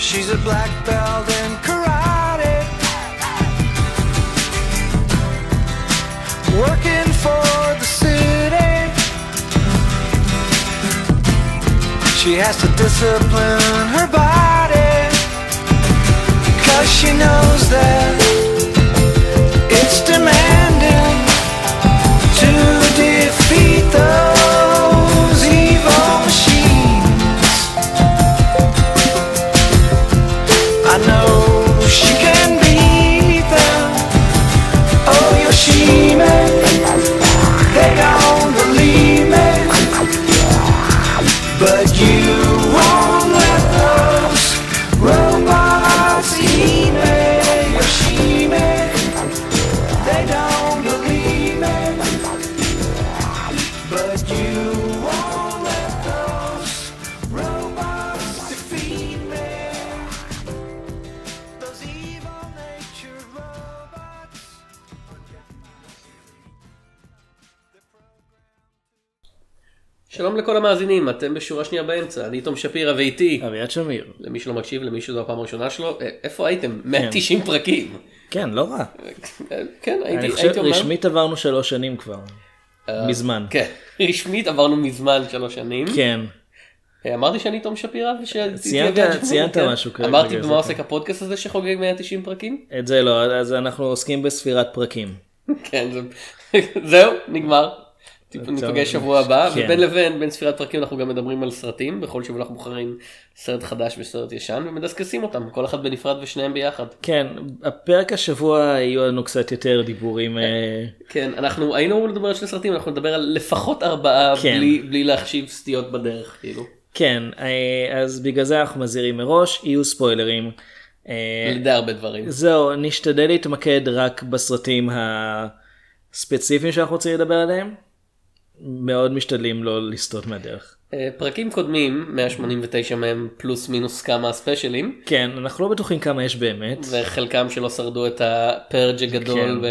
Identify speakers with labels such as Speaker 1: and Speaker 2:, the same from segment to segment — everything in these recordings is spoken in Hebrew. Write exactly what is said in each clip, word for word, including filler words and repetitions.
Speaker 1: She's a black belt in karate, working for the city. She has to discipline her body, 'cause she knows that it's demanding to defeat those evil machines. I know she can beat them. Oh, Yoshime, they don't believe me, but you won't let those robots eat me. Yoshime, they don't believe me, but you won't let those robots defeat me. Those evil-natured robots.
Speaker 2: שלום לכל המאזינים, אתם בשורה שנייה באמצע, אני תום שפירא ואיתי.
Speaker 3: אביעד שמיר.
Speaker 2: למי שלא מקשיב, למי שזו הפעם הראשונה שלו, איפה הייתם? מאה ותשעים פרקים.
Speaker 3: כן, לא רע.
Speaker 2: כן, הייתי,
Speaker 3: אני
Speaker 2: הייתי
Speaker 3: חושב,
Speaker 2: אומר.
Speaker 3: רשמית עברנו שלוש שנים כבר. מזמן.
Speaker 2: כן, רשמית עברנו מזמן שלוש שנים.
Speaker 3: כן.
Speaker 2: אמרתי שאני תום שפירא
Speaker 3: ציינת, ציינת משהו כרגע.
Speaker 2: אמרתי במה עוסק הפודקאסט הזה שחוגג מאה ותשעים פרקים?
Speaker 3: את זה לא, אז אנחנו עוסקים בספירת פרקים.
Speaker 2: כן, זהו, נגמר. ניפגש שבוע הבא, ובין לבין, בין ספירת פרקים אנחנו גם מדברים על סרטים, בכל שבוע אנחנו בוחרים סרט חדש וסרט ישן, ומדסקסים אותם, כל אחד בנפרד ושניהם ביחד.
Speaker 3: כן, הפרק השבוע יהיו לנו קצת יותר דיבורים.
Speaker 2: כן, אנחנו היינו אמורים לדבר על שני סרטים, אנחנו נדבר על לפחות ארבעה, בלי להחשיב סטיות בדרך, כאילו. כן,
Speaker 3: אז בגלל זה אנחנו מזהירים מראש, יהיו ספוילרים.
Speaker 2: לידי הרבה דברים.
Speaker 3: זהו, נשתדל להתמקד רק בסרטים הספציפיים שאנחנו רוצים לדבר עליהם. מאוד משתדלים לא לסטות מהדרך.
Speaker 2: פרקים קודמים, מאה שמונים ותשע מהם פלוס מינוס כמה ספיישלים.
Speaker 3: כן, אנחנו לא בטוחים כמה יש באמת.
Speaker 2: וחלקם שלא שרדו את הפרג' הגדול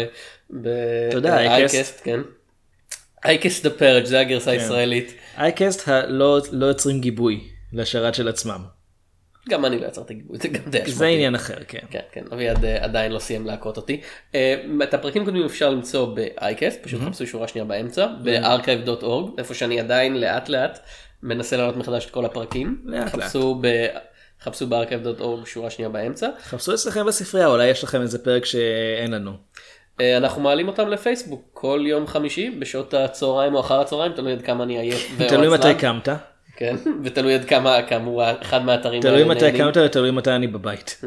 Speaker 2: ב-iCast, כן. iCast the Purge, זה הגרסה הישראלית.
Speaker 3: iCast לא יוצרים גיבוי לשרת של עצמם.
Speaker 2: גם אני לא יצרתי גיבוי, זה גם די אשמתי.
Speaker 3: זה עניין אחר, כן.
Speaker 2: כן, כן, אביעד עדיין לא סיים להקות אותי. את הפרקים קודמים אפשר למצוא ב-iCast, פשוט חפשו שורה שנייה באמצע, ב-archive דוט אורג, איפה שאני עדיין לאט לאט מנסה לעלות מחדש את כל הפרקים.
Speaker 3: לאט לאט.
Speaker 2: חפשו ב-archive דוט אורג שורה שנייה באמצע.
Speaker 3: חפשו אצלכם בספרייה, אולי יש לכם איזה פרק שאין לנו.
Speaker 2: אנחנו מעלים אותם לפייסבוק כל יום חמישי, בשעות הצהריים או אחר הצהריים, תלוי עד כמה אני עייף.
Speaker 3: תלוי מתי קמת.
Speaker 2: כן, ותלוי עד כמה, כאמור, אחד מהאתרים
Speaker 3: תלוי מתי קמת ותלוי מתי אני בבית.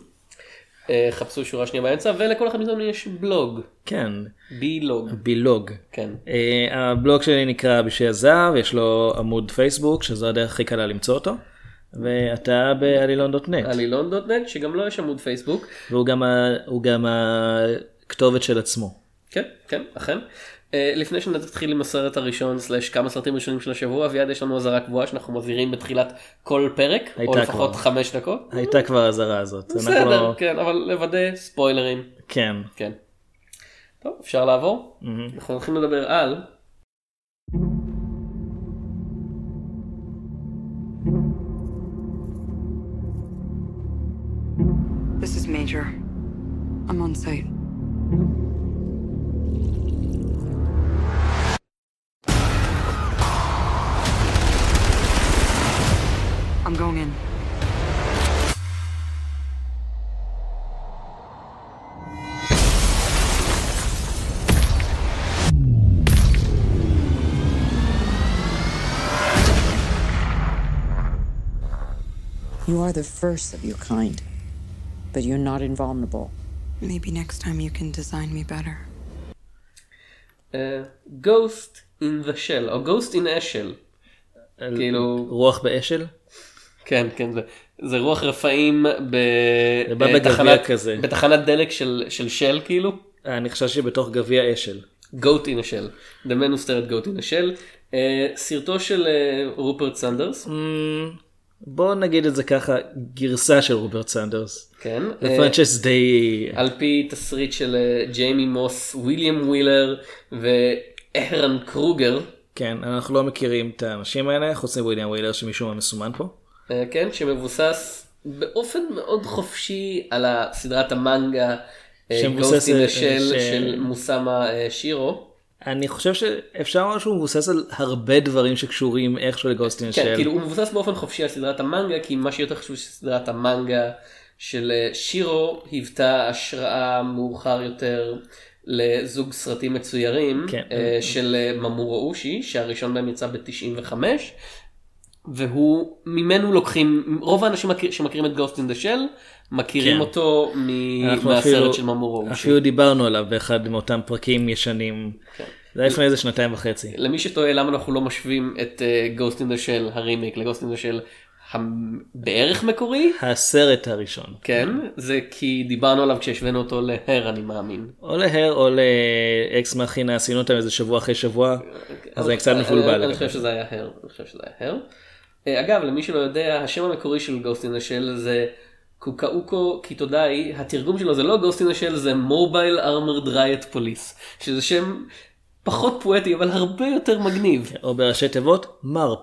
Speaker 2: חפשו שורה שנייה באמצע, ולכל אחד מזמן יש בלוג.
Speaker 3: כן.
Speaker 2: בילוג.
Speaker 3: בילוג.
Speaker 2: כן.
Speaker 3: הבלוג שלי נקרא בשביל הזהב, יש לו עמוד פייסבוק, שזו הדרך הכי קלה למצוא אותו. ואתה בעלילון דוט נט.
Speaker 2: עלילון דוט נט, שגם לא יש עמוד פייסבוק.
Speaker 3: והוא גם הכתובת של עצמו.
Speaker 2: כן, כן, אכן. לפני שנתחיל עם הסרט הראשון, סלש כמה סרטים ראשונים של השבוע, ויד יש לנו הזרה קבועה שאנחנו מזהירים בתחילת כל פרק, או לפחות חמש דקות.
Speaker 3: הייתה כבר הזרה הזאת.
Speaker 2: בסדר, כן, אבל לוודא ספוילרים.
Speaker 3: כן.
Speaker 2: כן. טוב, אפשר לעבור? אנחנו הולכים לדבר על...
Speaker 4: This is Major. I'm on site. I'm going in.
Speaker 5: You are the first of your kind, but you're not invulnerable.
Speaker 4: Maybe next time you can design me better.
Speaker 2: Uh, Ghost in the Shell, או Ghost in a Shell. כאילו...
Speaker 3: רוח באשל?
Speaker 2: כן, כן, זה, זה רוח רפאים
Speaker 3: בתחנת, כזה.
Speaker 2: בתחנת דלק של, של של, כאילו.
Speaker 3: אני חושב שבתוך גביע אשל.
Speaker 2: Goat in a Shell. The Man Who Stared Goat in a Shell. Uh, סרטו של uh, רופרט סנדרס.
Speaker 3: Mm, בוא נגיד את זה ככה, גרסה של רופרט סנדרס.
Speaker 2: כן.
Speaker 3: לפרנצ'ס די...
Speaker 2: על פי תסריט של uh, ג'יימי מוס, וויליאם ווילר ואהרן קרוגר.
Speaker 3: כן, אנחנו לא מכירים את האנשים האלה, חוץ מוויליאם ווילר שמישהו מה מסומן פה.
Speaker 2: כן, שמבוסס באופן מאוד חופשי על הסדרת המנגה
Speaker 3: שמבוסס
Speaker 2: Ghost in
Speaker 3: על-
Speaker 2: the Shell
Speaker 3: ש-
Speaker 2: של מוסאמה אה, שירו.
Speaker 3: אני חושב שאפשר לומר שהוא מבוסס על הרבה דברים שקשורים איכשהו לגוסטין
Speaker 2: כן,
Speaker 3: של...
Speaker 2: כאילו הוא מבוסס באופן חופשי על סדרת המנגה, כי מה שיותר חשוב שסדרת המנגה של אה, שירו היוותה השראה מאוחר יותר לזוג סרטים מצוירים
Speaker 3: כן.
Speaker 2: אה, של אה, ממורו אושי, שהראשון בהם יצא ב-תשעים וחמש, והוא, ממנו לוקחים, רוב האנשים מכיר- שמכירים את Ghost in the Shell, מכירים
Speaker 3: כן.
Speaker 2: אותו מ-
Speaker 3: אנחנו
Speaker 2: מהסרט
Speaker 3: אפילו-
Speaker 2: של ממורו אושי.
Speaker 3: אפילו דיברנו עליו באחד מאותם פרקים ישנים.
Speaker 2: כן.
Speaker 3: זה היה לפני איזה שנתיים וחצי.
Speaker 2: למי שטועה למה אנחנו לא משווים את uh, Ghost in the Shell הרימיק ל-Ghost in the Shell הבערך מקורי,
Speaker 3: הסרט הראשון.
Speaker 2: כן, זה כי דיברנו עליו כשהשווינו אותו להר אני מאמין.
Speaker 3: או להר או לאקס מכינה, עשינו אותם איזה שבוע אחרי שבוע, אז אני קצת מבולבל.
Speaker 2: אני
Speaker 3: לגבי
Speaker 2: חושב
Speaker 3: זה.
Speaker 2: שזה היה הר, אני חושב שזה היה הר. אה, אגב, למי שלא יודע, השם המקורי של Ghost in the Shell זה קוקאוקו קיטודאי, התרגום שלו זה לא Ghost in the Shell, זה Mobile Armored Riot Police, שזה שם פחות פואטי אבל הרבה יותר מגניב.
Speaker 3: או בראשי תיבות, מרפ.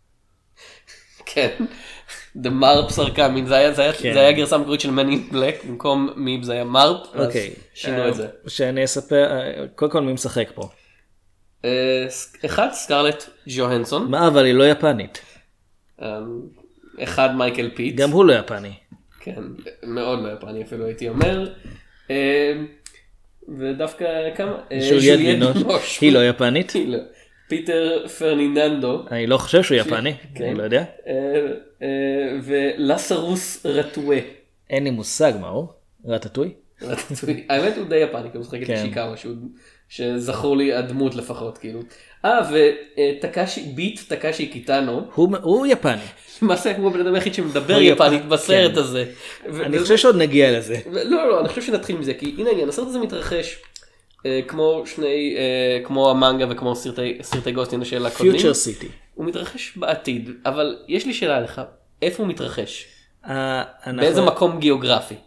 Speaker 2: כן, The Marps are coming, זה היה, זה היה,
Speaker 3: כן.
Speaker 2: זה היה גרסה מקורית של Man in Black, במקום מיפ זה היה מרפ, אז
Speaker 3: אוקיי.
Speaker 2: שינו
Speaker 3: אה,
Speaker 2: את זה.
Speaker 3: שאני אספר, אה, קודם כל מי משחק פה.
Speaker 2: אה, אחד, סקרלט ג'והנסון,
Speaker 3: מה אבל היא לא יפנית.
Speaker 2: אה, אחד מייקל פיט,
Speaker 3: גם הוא לא יפני.
Speaker 2: כן, מאוד לא יפני אפילו הייתי אומר, אה, ודווקא כמה, אה,
Speaker 3: ז'וליאט
Speaker 2: ז'וליאט
Speaker 3: בינוש,
Speaker 2: בינוש.
Speaker 3: היא לא יפנית.
Speaker 2: היא לא. פיטר פרניננדו,
Speaker 3: אני לא חושב שהוא יפני,
Speaker 2: כן.
Speaker 3: אני לא יודע.
Speaker 2: אה, אה, ולסרוס רטואה.
Speaker 3: אין לי מושג מה הוא. רטטוי?
Speaker 2: האמת הוא די יפני, כי הוא משחק את
Speaker 3: כן.
Speaker 2: שיקאווה, שהוא- שזכור לי הדמות לפחות, כאילו. אה, וטקאשי, ביט טקאשי קיטאנו,
Speaker 3: הוא הוא יפני.
Speaker 2: למעשה הוא הבן אדם היחיד שמדבר
Speaker 3: הוא יפ-
Speaker 2: יפנית בסרט
Speaker 3: כן.
Speaker 2: הזה. ו-
Speaker 3: אני
Speaker 2: ו-
Speaker 3: חושב שעוד נגיע לזה.
Speaker 2: ו- לא, לא, אני חושב שנתחיל מזה, כי הנה העניין, הסרט הזה מתרחש אה, כמו שני, אה, כמו המנגה וכמו סרטי סרטי גוסטין של הקודמים.
Speaker 3: פיוטר סיטי.
Speaker 2: הוא מתרחש בעתיד, אבל יש לי שאלה לך, איפה הוא מתרחש?
Speaker 3: אה,
Speaker 2: באיזה מקום גיאוגרפי?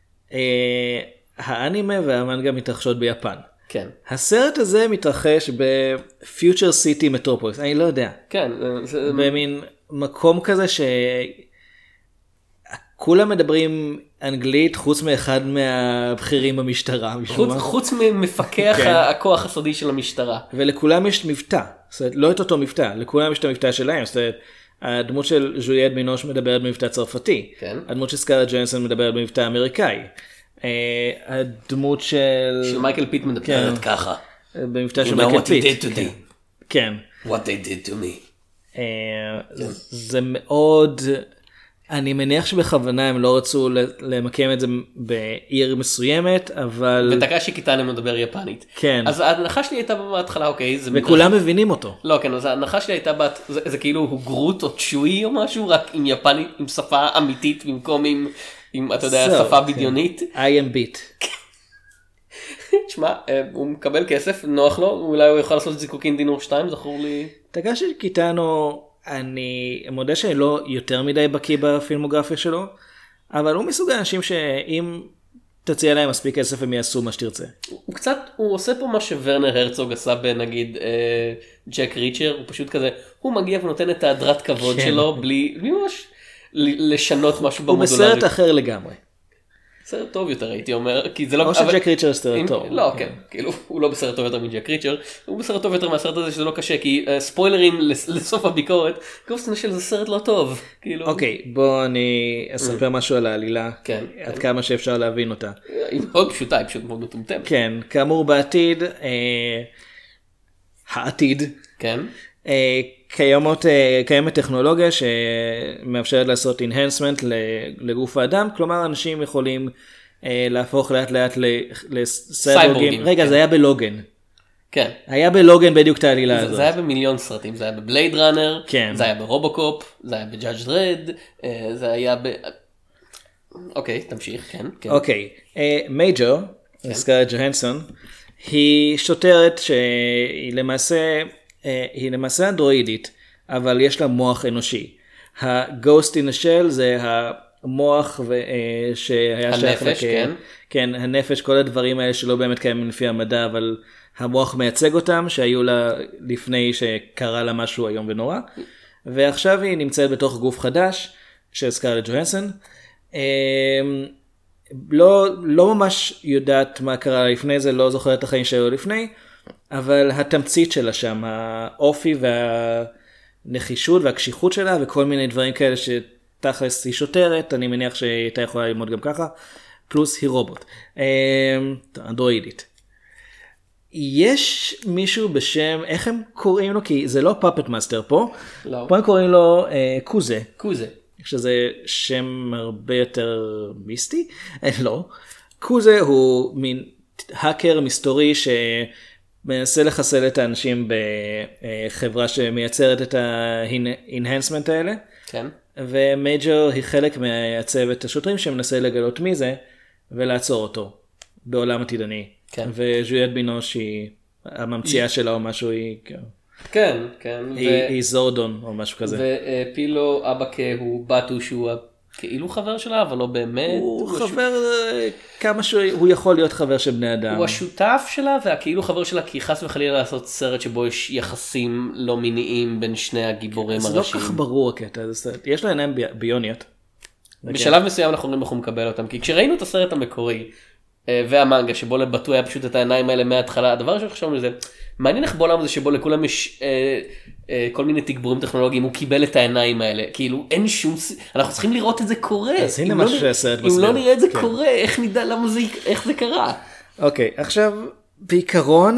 Speaker 3: האנימה והמנגה מתרחשות ביפן.
Speaker 2: כן.
Speaker 3: הסרט הזה מתרחש בפיוטר סיטי מטרופוליס, אני לא יודע.
Speaker 2: כן, זה- זה-
Speaker 3: במין מקום כזה שכולם מדברים אנגלית חוץ מאחד מהבכירים במשטרה. משום
Speaker 2: חוץ,
Speaker 3: מה.
Speaker 2: חוץ ממפקח
Speaker 3: כן.
Speaker 2: הכוח הסודי של המשטרה.
Speaker 3: ולכולם יש מבטא, זאת אומרת, לא את אותו מבטא, לכולם יש את המבטא שלהם, זאת אומרת, הדמות של ז'וליאט בינוש מדברת במבטא צרפתי,
Speaker 2: כן.
Speaker 3: הדמות של סקארלט ג'והנסון מדברת במבטא אמריקאי, אה, הדמות של...
Speaker 2: של מייקל פיט מדברת ככה.
Speaker 3: במבטא
Speaker 2: You
Speaker 3: של
Speaker 2: know
Speaker 3: מייקל
Speaker 2: what he
Speaker 3: פיט.
Speaker 2: did to me.
Speaker 3: כן.
Speaker 2: What they did to me.
Speaker 3: אה, זה מאוד, אני מניח שבכוונה הם לא רצו למקם את זה בעיר מסוימת, אבל
Speaker 2: וטקאשי קיטאנו מדבר יפנית.
Speaker 3: כן.
Speaker 2: אז ההנחה שלי הייתה בהתחלה, אוקיי, זה
Speaker 3: וכולם מבינים אותו.
Speaker 2: לא, כן, אז ההנחה שלי הייתה, בת... זה, זה כאילו הוא גרוט או צ'וי או משהו, רק עם יפנית, עם שפה אמיתית, במקום עם, עם אתה יודע,
Speaker 3: זהו,
Speaker 2: שפה
Speaker 3: כן.
Speaker 2: בדיונית.
Speaker 3: I am beat.
Speaker 2: תשמע, אה, הוא מקבל כסף, נוח לו, אולי הוא יכול לעשות זיקוקין דינור שתיים, זכור לי.
Speaker 3: טקאשי קיטאנו, אני מודה שאני לא יותר מדי בקיא בפילמוגרפיה שלו, אבל הוא מסוג האנשים שאם תציע להם מספיק כסף הם יעשו מה שתרצה.
Speaker 2: הוא קצת, הוא עושה פה מה שוורנר הרצוג עשה בנגיד אה, ג'ק ריצ'ר, הוא פשוט כזה, הוא מגיע ונותן את ההדרת כבוד
Speaker 3: כן.
Speaker 2: שלו, בלי, בלי ממש ל- לשנות משהו
Speaker 3: הוא
Speaker 2: במודולריות.
Speaker 3: בסרט אחר לגמרי.
Speaker 2: סרט טוב יותר הייתי אומר, כי זה לא...
Speaker 3: או
Speaker 2: אבל-
Speaker 3: שג'ק ריצ'ר סרט
Speaker 2: אם-
Speaker 3: טוב.
Speaker 2: לא, כן, כאילו, הוא לא בסרט טוב יותר מג'ק ריצ'ר, הוא בסרט טוב יותר מהסרט הזה שזה לא קשה, כי אה, ספוילרים לס- לסוף הביקורת, גוסט אין דה של זה סרט לא טוב, כאילו,
Speaker 3: אוקיי, בוא אני אספר משהו על העלילה,
Speaker 2: כן,
Speaker 3: עד
Speaker 2: כן.
Speaker 3: כמה שאפשר להבין אותה.
Speaker 2: היא מאוד פשוטה, היא פשוט מאוד מטומטמת,
Speaker 3: כן, כאמור בעתיד, אה, העתיד,
Speaker 2: כן,
Speaker 3: אה, קיימות, אה, קיימת טכנולוגיה שמאפשרת לעשות enhancement לגוף האדם, כלומר אנשים יכולים אה, להפוך לאט לאט ל- לסייבורגים.
Speaker 2: סייבורגים,
Speaker 3: רגע,
Speaker 2: כן.
Speaker 3: זה היה בלוגן.
Speaker 2: כן.
Speaker 3: היה בלוגן בדיוק את העלילה
Speaker 2: זה,
Speaker 3: הזאת.
Speaker 2: זה היה במיליון סרטים, זה היה בבלייד ראנר,
Speaker 3: כן.
Speaker 2: זה היה ברובוקופ, זה היה בג'אדג' דרד, זה היה ב... אוקיי, תמשיך, כן, כן.
Speaker 3: אוקיי, אה, מייג'ור, סקארלט ג'והנסון, היא שוטרת שהיא למעשה, אה, היא למעשה אנדרואידית, אבל יש לה מוח אנושי. ה-Ghost in the Shell זה המוח ו- אה, שהיה שייך
Speaker 2: הנפש,
Speaker 3: לכ-
Speaker 2: כן.
Speaker 3: כן, הנפש, כל הדברים האלה שלא באמת קיימים לפי המדע, אבל המוח מייצג אותם, שהיו לה לפני שקרה לה משהו היום ונורא, ועכשיו היא נמצאת בתוך גוף חדש של סקארלט ג'והנסון, לא, לא ממש יודעת מה קרה לפני זה, לא זוכר את החיים שהיו לפני, אבל התמצית שלה שם, האופי והנחישות והקשיחות שלה וכל מיני דברים כאלה שתכלס היא שוטרת, אני מניח שהיא הייתה יכולה ללמוד גם ככה, פלוס היא רובוט, אנדרואידית. יש מישהו בשם, איך הם קוראים לו? כי זה לא פאפט מאסטר פה,
Speaker 2: לא.
Speaker 3: פה הם קוראים לו אה, קוזה.
Speaker 2: קוזה.
Speaker 3: שזה שם הרבה יותר מיסטי? לא. קוזה הוא מין האקר מסתורי שמנסה לחסל את האנשים בחברה שמייצרת את ה-enhancement האלה.
Speaker 2: כן.
Speaker 3: ומייג'ור היא חלק מהצוות השוטרים שמנסה לגלות מי זה ולעצור אותו בעולם עתידני.
Speaker 2: כן.
Speaker 3: וז'וליאט בינוש היא הממציאה שלה או משהו, היא...
Speaker 2: כן, כן.
Speaker 3: היא, ו... היא זורדון או משהו כזה.
Speaker 2: ופילו אבקה הוא בטו שהוא כאילו חבר שלה, אבל לא באמת.
Speaker 3: הוא,
Speaker 2: הוא
Speaker 3: חבר, הש... כמה שהוא יכול להיות חבר של בני אדם.
Speaker 2: הוא השותף שלה והכאילו חבר שלה, כי חס וחלילה לעשות סרט שבו יש יחסים לא מיניים בין שני הגיבורים
Speaker 3: הראשיים. זה לא כך ברור הקטע, יש לה עיניים ביוניות.
Speaker 2: בשלב מסוים אנחנו רואים איך הוא מקבל אותם, כי כשראינו את הסרט המקורי, והמנגה שבו לבטו היה פשוט את העיניים האלה מההתחלה, הדבר שחשבנו לזה, מעניין איך בעולם הזה שבו לכולם יש אה, אה, כל מיני תגבורים טכנולוגיים, הוא קיבל את העיניים האלה, כאילו אין שום, אנחנו צריכים לראות את זה קורה.
Speaker 3: אז הנה מה שהסרט מסביר.
Speaker 2: אם לא נראה את זה קורה, איך נדע למה זה, איך זה קרה?
Speaker 3: אוקיי, עכשיו בעיקרון,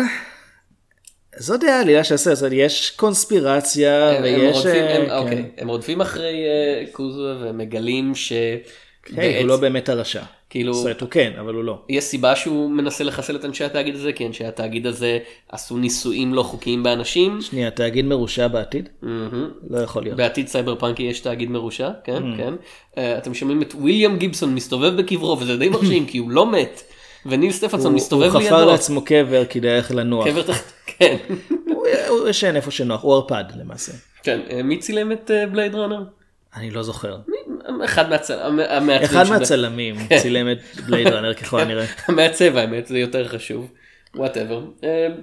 Speaker 3: זו די העלילה של הסרט, יש קונספירציה ויש...
Speaker 2: הם רודפים אחרי קוזו ומגלים ש...
Speaker 3: הוא לא באמת הרשע.
Speaker 2: כאילו,
Speaker 3: סרט הוא כן, אבל הוא לא.
Speaker 2: יש סיבה שהוא מנסה לחסל את אנשי התאגיד הזה, כי אנשי התאגיד הזה עשו ניסויים לא חוקיים באנשים.
Speaker 3: שנייה, תאגיד מרושע בעתיד? לא יכול להיות.
Speaker 2: בעתיד סייבר פאנקי יש תאגיד מרושע, כן, כן. אתם שומעים את וויליאם גיבסון מסתובב בקברו, וזה די מרשים, כי הוא לא מת. וניל סטפנסון מסתובב לידו.
Speaker 3: הוא חפר לעצמו קבר כדי איך לנוח.
Speaker 2: קבר תחת, כן.
Speaker 3: הוא ישן איפה שנוח, הוא ארפד למעשה.
Speaker 2: כן, מי צילם את בלייד ראנר?
Speaker 3: אני לא זוכר.
Speaker 2: אחד מהצלמים.
Speaker 3: אחד מהצלמים צילם את בלייד ראנר ככל הנראה.
Speaker 2: מהצבע האמת, זה יותר חשוב. whatever.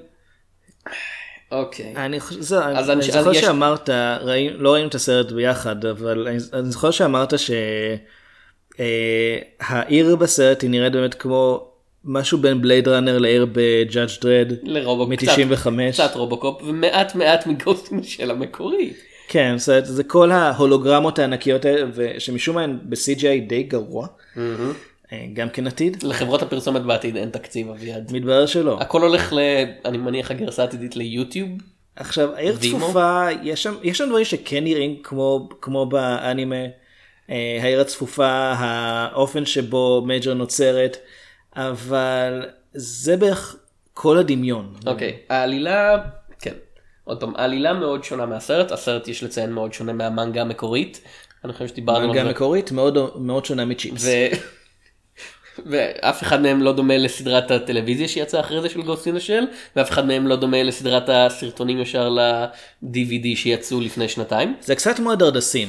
Speaker 2: אוקיי.
Speaker 3: אני זוכר שאמרת, לא ראינו את הסרט ביחד, אבל אני זוכר שאמרת שהעיר בסרט היא נראית באמת כמו משהו בין בלייד ראנר לעיר בג'אדג' דרד. מ-תשעים וחמש.
Speaker 2: קצת רובוקופ, ומעט מעט מגוסטים של המקורי.
Speaker 3: כן, זה, זה כל ההולוגרמות הענקיות האלה, שמשום מה הן ב-סי ג'י איי די גרוע, גם כן עתיד.
Speaker 2: לחברות הפרסומת בעתיד אין תקציב אביעד.
Speaker 3: מתברר שלא.
Speaker 2: הכל הולך ל... אני מניח הגרסה עתידית ליוטיוב.
Speaker 3: עכשיו, העיר צפופה, יש שם, יש שם דברים שכן נראים כמו, כמו באנימה, העיר הצפופה, האופן שבו מייג'ר נוצרת, אבל זה בערך כל הדמיון.
Speaker 2: אוקיי, העלילה, כן. עוד פעם, העלילה מאוד שונה מהסרט, הסרט יש לציין מאוד שונה מהמנגה המקורית. אני חושב שדיברנו על זה.
Speaker 3: מנגה המקורית מאוד, מאוד שונה מצ'יפס.
Speaker 2: ו... ואף אחד מהם לא דומה לסדרת הטלוויזיה שיצאה אחרי זה של גוסט אין דה של, ואף אחד מהם לא דומה לסדרת הסרטונים ישר ל-די וי די שיצאו לפני שנתיים.
Speaker 3: זה קצת כמו הדרדסים.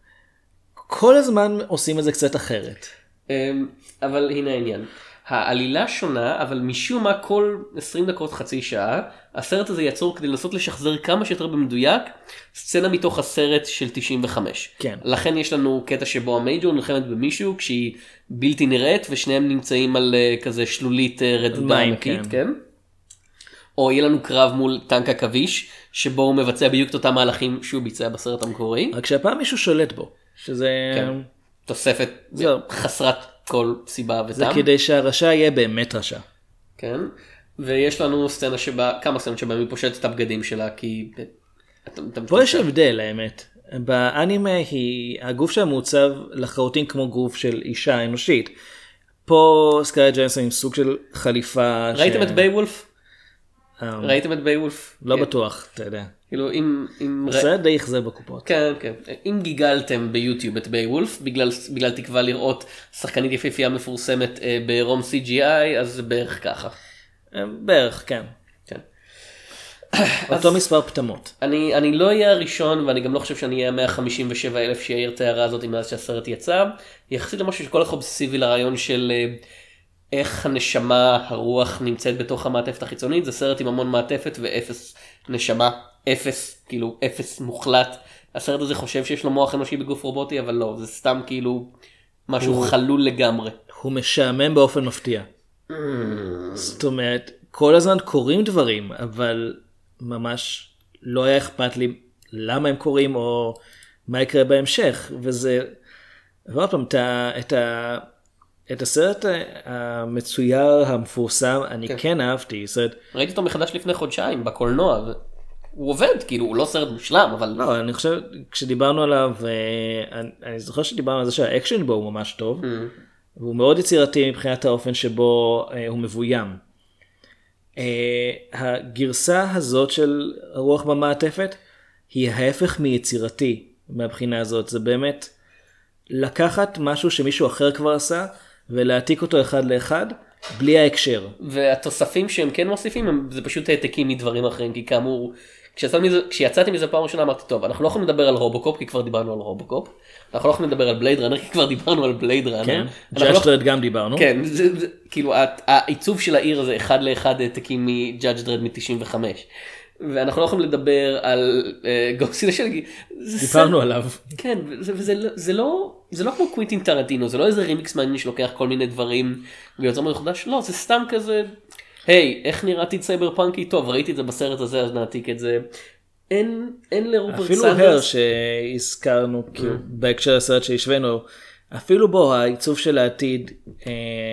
Speaker 3: כל הזמן עושים את זה קצת אחרת.
Speaker 2: אבל הנה העניין. העלילה שונה, אבל משום מה כל עשרים דקות חצי שעה, הסרט הזה יצור כדי לנסות לשחזר כמה שיותר במדויק, סצנה מתוך הסרט של תשעים וחמש.
Speaker 3: כן.
Speaker 2: לכן יש לנו קטע שבו המייג'ור נלחמת במישהו, כשהיא בלתי נראית, ושניהם נמצאים על uh, כזה שלולית uh, רדודה ענקית, כן. כן? או יהיה לנו קרב מול טנק עכביש, שבו הוא מבצע בדיוק את אותם מהלכים שהוא ביצע בסרט המקורי.
Speaker 3: רק שהפעם מישהו שולט בו, שזה...
Speaker 2: כן. תוספת
Speaker 3: זהו.
Speaker 2: חסרת כל סיבה וטעם.
Speaker 3: זה כדי שהרשע יהיה באמת רשע.
Speaker 2: כן, ויש לנו סצנה שבה, כמה סצנות שבה היא פושטת את הבגדים שלה, כי...
Speaker 3: פה יש הבדל, האמת. באנימה היא, הגוף שלה מעוצב לחלוטין כמו גוף של אישה אנושית. פה סקארלט ג'והנסון עם סוג של חליפה...
Speaker 2: ראיתם את ביי-וולף? ראיתם את ביי-וולף?
Speaker 3: לא בטוח, אתה יודע.
Speaker 2: כאילו אם...
Speaker 3: זה די יחזר בקופות.
Speaker 2: כן, כן. אם גיגלתם ביוטיוב את ביי-וולף, בגלל תקווה לראות שחקנית יפהפייה מפורסמת ברום סי ג'י איי, אז זה בערך ככה.
Speaker 3: בערך, כן.
Speaker 2: כן.
Speaker 3: אותו מספר פתמות.
Speaker 2: אני, אני לא אהיה הראשון, ואני גם לא חושב שאני אהיה מאה חמישים ושבעה אלף שיעיר את ההערה הזאת מאז שהסרט יצא. יחסית למשהו שכל כך אובססיבי לרעיון של איך הנשמה, הרוח נמצאת בתוך המעטפת החיצונית. זה סרט עם המון מעטפת ואפס נשמה, אפס, כאילו אפס מוחלט. הסרט הזה חושב שיש לו מוח אנושי בגוף רובוטי, אבל לא, זה סתם כאילו משהו
Speaker 3: הוא-
Speaker 2: חלול לגמרי.
Speaker 3: הוא משעמם באופן מפתיע. זאת אומרת, כל הזמן קורים דברים, אבל ממש לא היה אכפת לי למה הם קורים או מה יקרה בהמשך, וזה, ועוד פעם, את, ה, את, ה, את הסרט המצויר המפורסם, אני כן, כן אהבתי, סרט,
Speaker 2: ראיתי אותו מחדש לפני חודשיים בקולנוע, והוא עובד, כאילו הוא לא סרט מושלם, אבל...
Speaker 3: לא, אני חושב, כשדיברנו עליו, אני, אני זוכר שדיברנו על זה שהאקשן בו הוא ממש טוב, והוא מאוד יצירתי מבחינת האופן שבו אה, הוא מבוים. אה, הגרסה הזאת של הרוח במעטפת היא ההפך מיצירתי מהבחינה הזאת. זה באמת לקחת משהו שמישהו אחר כבר עשה ולהעתיק אותו אחד לאחד בלי ההקשר.
Speaker 2: והתוספים שהם כן מוסיפים הם, זה פשוט העתקים מדברים אחרים, כי כאמור כשיצאתי מזה, כשיצאתי מזה פעם ראשונה אמרתי טוב, אנחנו לא יכולים לדבר על רובוקופ כי כבר דיברנו על רובוקופ, אנחנו לא יכולים לדבר על בלייד ראנר כי כבר דיברנו על בלייד ראנר.
Speaker 3: כן,
Speaker 2: אנחנו
Speaker 3: ג'אדג'
Speaker 2: לא-
Speaker 3: דרד גם דיברנו.
Speaker 2: כן, זה, זה, כאילו הע- העיצוב של העיר זה אחד לאחד העתקים מג'אדג' דרד מ-תשעים וחמש. ואנחנו לא יכולים לדבר על גוסט אין דה של,
Speaker 3: דיברנו עליו.
Speaker 2: כן, וזה, וזה, לא- זה לא, זה לא כמו קווינטין טרנטינו, זה לא איזה רימיקס מעניין שלוקח כל מיני דברים ויוצר משהו חדש, לא, זה סתם כזה, היי, איך נראיתי סייבר פאנקי? טוב, ראיתי את זה בסרט הזה, אז נעתיק את זה. אין, אין לרופרט
Speaker 3: אפילו
Speaker 2: סנדרס.
Speaker 3: הר שהזכרנו כאילו, בהקשר לסרט שהשווינו, אפילו בו העיצוב של העתיד אה,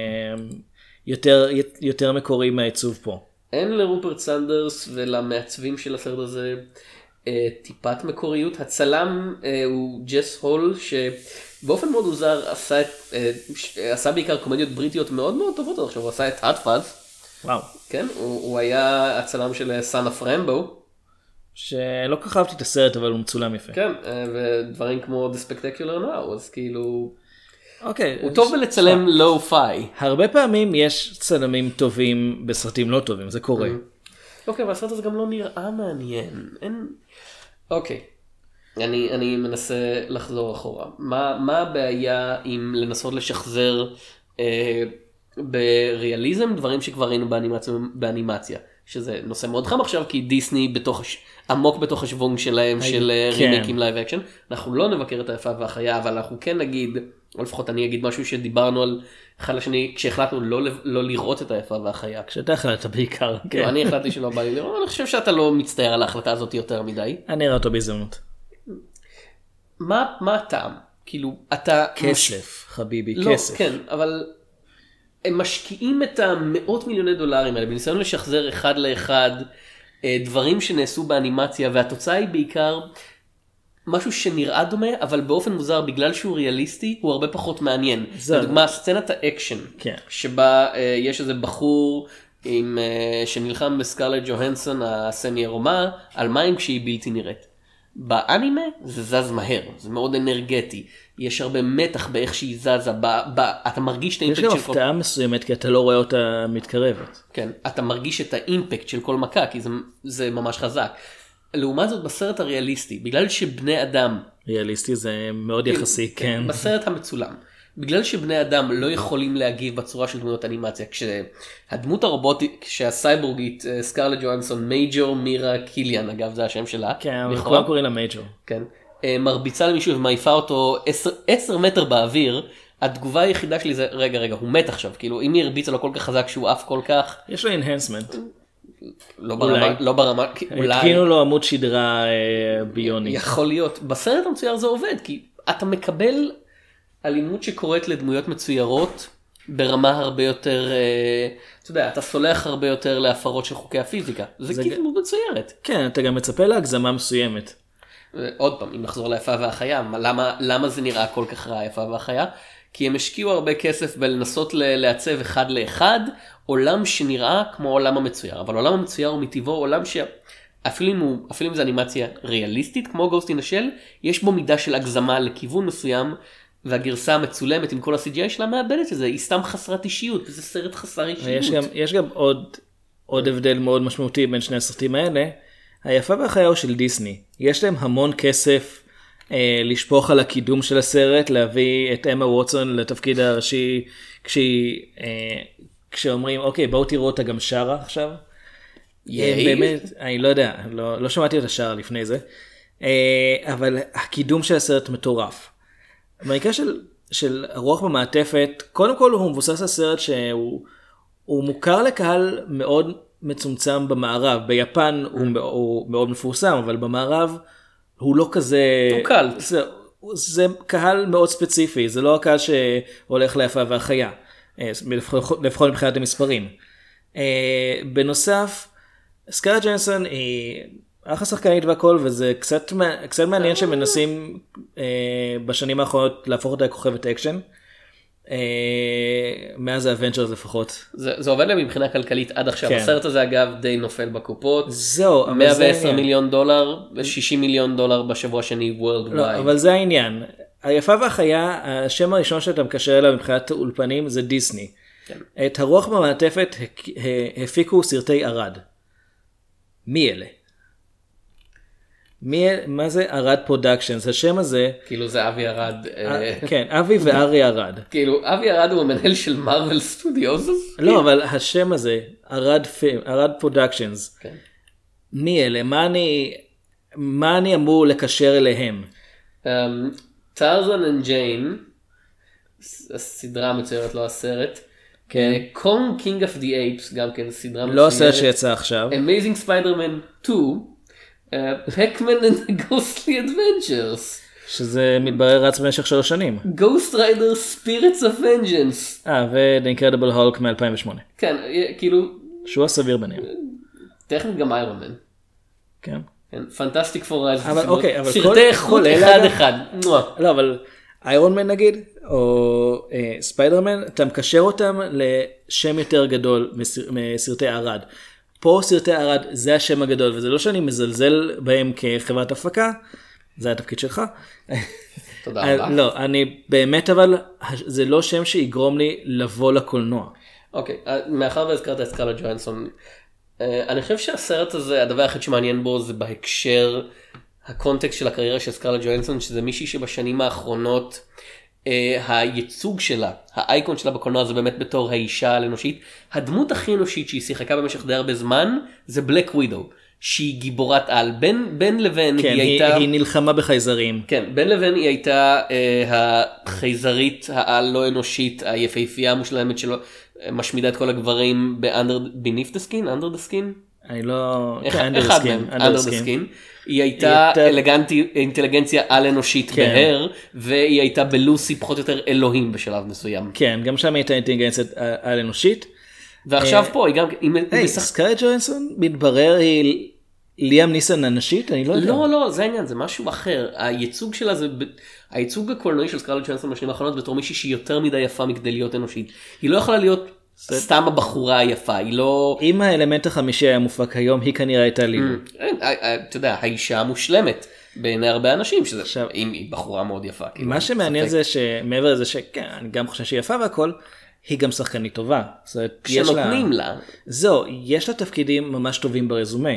Speaker 3: יותר, יותר מקורי מהעיצוב פה.
Speaker 2: אין לרופרט סנדרס ולמעצבים של הסרט הזה אה, טיפת מקוריות. הצלם אה, הוא ג'ס הול, שבאופן מאוד מוזר עשה, את, אה, ש- עשה בעיקר קומדיות בריטיות מאוד מאוד טובות. עכשיו הוא עשה את Hot Fuzz,
Speaker 3: וואו.
Speaker 2: כן? הוא, הוא היה הצלם של Son of Rambo,
Speaker 3: שלא כל כך אהבתי את הסרט אבל הוא מצולם יפה.
Speaker 2: כן, אה, ודברים כמו The Spectacular Now, אז כאילו,
Speaker 3: אוקיי.
Speaker 2: הוא טוב בלצלם לואו פיי.
Speaker 3: הרבה פעמים יש צלמים טובים בסרטים לא טובים, זה קורה.
Speaker 2: אוקיי, אבל הסרט הזה גם לא נראה מעניין. אין... אוקיי. אני, אני מנסה לחזור אחורה. מה, מה הבעיה עם לנסות לשחזר אה, בריאליזם דברים שכבר ראינו באנימציה, באנימציה? שזה נושא מאוד חם עכשיו, כי דיסני בתוך, הש- עמוק בתוך השוונג שלהם של אה,
Speaker 3: כן.
Speaker 2: רימיקים לייב אקשן. אנחנו לא נבקר את היפה והחיה, אבל אנחנו כן נגיד, או לפחות אני אגיד משהו שדיברנו על אחד לשני, כשהחלטנו לא, לב- לא לראות את היפה והחיה.
Speaker 3: כשאתה החלטת בעיקר.
Speaker 2: כאילו,
Speaker 3: כן.
Speaker 2: אני החלטתי שלא בא לי לראות, אני חושב שאתה לא מצטער על ההחלטה הזאת יותר מדי.
Speaker 3: אני אראה אותו בהזדמנות.
Speaker 2: מה, מה הטעם? כאילו, אתה...
Speaker 3: כסף, חביבי,
Speaker 2: לא,
Speaker 3: כסף.
Speaker 2: כן, אבל הם משקיעים את המאות מיליוני דולרים האלה בניסיון לשחזר אחד לאחד אה, דברים שנעשו באנימציה, והתוצאה היא בעיקר משהו שנראה דומה, אבל באופן מוזר, בגלל שהוא ריאליסטי, הוא הרבה פחות מעניין.
Speaker 3: זה-
Speaker 2: לדוגמה, סצנת האקשן, כן. שבה אה, יש איזה בחור עם, אה, שנלחם בסקרלט ג'והנסון, הסמי עירומה, על מים כשהיא בלתי נראית. באנימה זה זז מהר, זה מאוד אנרגטי, יש הרבה מתח באיך שהיא זזה, ב, ב, אתה מרגיש את
Speaker 3: יש
Speaker 2: האימפקט
Speaker 3: גם
Speaker 2: של כל...
Speaker 3: הפתעה מסוימת כי אתה לא רואה אותה מתקרבת.
Speaker 2: כן, אתה מרגיש את האימפקט של כל מכה, כי זה, זה ממש חזק. לעומת זאת בסרט הריאליסטי, בגלל שבני אדם,
Speaker 3: ריאליסטי זה מאוד יחסי, כן.
Speaker 2: בסרט המצולם, בגלל שבני אדם לא יכולים להגיב בצורה של דמויות אנימציה, כשהדמות הרובוטית, כשהסייבורגית אה, סקרלט ג'והנסון, מייג'ור מירה קיליאן, אגב זה השם שלה,
Speaker 3: כן, אבל
Speaker 2: לכאורה,
Speaker 3: כולם קוראים לה מייג'ור.
Speaker 2: כן, אה, מרביצה למישהו ומעיפה אותו עשר, עשר מטר באוויר, התגובה היחידה שלי זה רגע רגע הוא מת עכשיו, כאילו אם היא הרביצה לו כל כך חזק שהוא עף כל כך,
Speaker 3: יש לו enhancement.
Speaker 2: לא ברמה, לא ברמה, אולי,
Speaker 3: התקינו לו עמוד שדרה אה, ביוני.
Speaker 2: יכול להיות, בסרט המצויר זה עובד, כי אתה מקבל אלימות שקורית לדמויות מצוירות ברמה הרבה יותר, אה, אתה יודע, אתה סולח הרבה יותר להפרות של חוקי הפיזיקה, זה,
Speaker 3: זה
Speaker 2: כאילו
Speaker 3: ג-
Speaker 2: דמות מצוירת.
Speaker 3: כן, אתה גם מצפה להגזמה מסוימת.
Speaker 2: עוד פעם, אם נחזור ליפה והחיה, מה- למה, למה זה נראה כל כך רע היפה והחיה? כי הם השקיעו הרבה כסף בלנסות ל- לעצב אחד לאחד עולם שנראה כמו עולם המצויר, אבל עולם המצויר הוא מטבעו עולם שאפילו אם, הוא, אפילו אם זה אנימציה ריאליסטית כמו גוסט אין דה של, יש בו מידה של הגזמה לכיוון מסוים, והגרסה המצולמת עם כל ה-סי ג'י איי שלה מאבדת את זה, היא סתם חסרת אישיות, וזה סרט חסר אישיות.
Speaker 3: יש גם, יש גם עוד, עוד הבדל מאוד משמעותי בין שני הסרטים האלה. היפה והחיה הוא של דיסני. יש להם המון כסף אה, לשפוך על הקידום של הסרט, להביא את אמה ווטסון לתפקיד הראשי, כשהיא, אה, כשאומרים, אוקיי, בואו תראו אותה גם שרה עכשיו.
Speaker 2: ייי.
Speaker 3: באמת, אני לא יודע, לא, לא שמעתי אותה שרה לפני זה. אה, אבל הקידום של הסרט מטורף. במקרה של של הרוח במעטפת, קודם כל הוא מבוסס על סרט שהוא הוא מוכר לקהל מאוד מצומצם במערב, ביפן הוא, הוא מאוד מפורסם, אבל במערב הוא לא כזה...
Speaker 2: הוא קל.
Speaker 3: זה, זה קהל מאוד ספציפי, זה לא הקהל שהולך ליפה והחיה, לפחות מבחינת המספרים. בנוסף, סקארלט ג'והנסון היא אחלה שחקנית והכל, וזה קצת, קצת מעניין שמנסים בשנים האחרונות להפוך אותה לכוכבת אקשן. מאז האבנג'רס לפחות.
Speaker 2: זה, זה עובד להם מבחינה כלכלית עד עכשיו.
Speaker 3: כן.
Speaker 2: הסרט הזה אגב די נופל בקופות.
Speaker 3: זהו,
Speaker 2: מאה ועשר מיליון דולר ו-שישים מיליון דולר בשבוע השני worldwide.
Speaker 3: לא, אבל זה העניין. היפה והחיה, השם הראשון שאתה מקשר אליו מבחינת אולפנים זה דיסני.
Speaker 2: כן.
Speaker 3: את הרוח במעטפת הפיקו סרטי ארד. מי אלה? מי, מה זה ארד פרודקשנס? השם הזה...
Speaker 2: כאילו זה אבי ארד.
Speaker 3: כן, אבי וארי ארד.
Speaker 2: כאילו אבי ארד הוא המנהל של מרוול סטודיוס.
Speaker 3: לא, אבל השם הזה, ארד פילם, ארד פרודקשנס.
Speaker 2: כן.
Speaker 3: מי אלה? מה אני, מה אני אמור לקשר אליהם?
Speaker 2: טרזן אנד ג'יין, הסדרה המצוירת, לא הסרט.
Speaker 3: כן.
Speaker 2: קונג קינג אוף די אייפס, גם כן סדרה מצוירת.
Speaker 3: לא הסרט שיצא עכשיו.
Speaker 2: Amazing Spider-Man שתיים. Pac-Man and the Ghostly Adventures.
Speaker 3: שזה מתברר רץ במשך שלוש שנים.
Speaker 2: Ghost Rider Spirits of Vengeance.
Speaker 3: אה, ו-The Incredible Hulk מ-אלפיים ושמונה.
Speaker 2: כן, כאילו...
Speaker 3: שהוא הסביר ביניהם.
Speaker 2: טכנית גם איירון מן.
Speaker 3: כן.
Speaker 2: פנטסטיק פור רייז.
Speaker 3: אבל אוקיי, אבל
Speaker 2: סרטי איכות אחד אחד.
Speaker 3: לא, אבל איירון מן נגיד, או ספיידרמן, אתה מקשר אותם לשם יותר גדול מסרטי ארד. פה סרטי ארד זה השם הגדול, וזה לא שאני מזלזל בהם כחברת הפקה, זה התפקיד שלך.
Speaker 2: תודה רבה.
Speaker 3: לא, אני באמת, אבל זה לא שם שיגרום לי לבוא לקולנוע.
Speaker 2: אוקיי, מאחר והזכרת את סקארלט ג'והנסון, אני חושב שהסרט הזה, הדבר היחיד שמעניין בו זה בהקשר, הקונטקסט של הקריירה של סקארלט ג'והנסון, שזה מישהי שבשנים האחרונות, הייצוג שלה, האייקון שלה בקולנוע זה באמת בתור האישה האנושית. הדמות הכי אנושית שהיא שיחקה במשך די הרבה זמן זה בלק ווידו, שהיא גיבורת על. בין, בין לבין
Speaker 3: כן,
Speaker 2: היא
Speaker 3: היא,
Speaker 2: הייתה...
Speaker 3: היא נלחמה בחייזרים.
Speaker 2: כן, בין לבין היא הייתה אה, החייזרית העל לא אנושית, היפהפייה המושלמת שלו, משמידה את כל הגברים ב-Beneath the Skin, Under the Skin.
Speaker 3: אני לא...
Speaker 2: אחד מהם, Under the Skin. היא הייתה אינטליגנציה על אנושית בהר, והיא הייתה בלוסי פחות או יותר אלוהים בשלב מסוים.
Speaker 3: כן, גם שם הייתה אינטליגנציה על אנושית.
Speaker 2: ועכשיו פה היא גם...
Speaker 3: היי, סקארלט ג'והנסון מתברר היא ליאם ניסן אנשית? אני לא יודע.
Speaker 2: לא, לא, זה העניין, זה משהו אחר. הייצוג שלה זה... הייצוג הקולנועי של סקארלט ג'והנסון בשנים האחרונות בתור מישהי שהיא יותר מדי יפה מכדי להיות אנושית. היא לא יכולה להיות סתם הבחורה היפה, היא לא...
Speaker 3: אם האלמנט החמישי היה מופק היום, היא כנראה הייתה לי.
Speaker 2: אתה יודע, האישה המושלמת בעיני הרבה אנשים, שזה אם היא בחורה מאוד יפה.
Speaker 3: מה שמעניין זה שמעבר לזה שכן, אני גם חושב שהיא יפה והכל, היא גם שחקנית טובה.
Speaker 2: שנותנים לה.
Speaker 3: זהו, יש לה תפקידים ממש טובים ברזומה.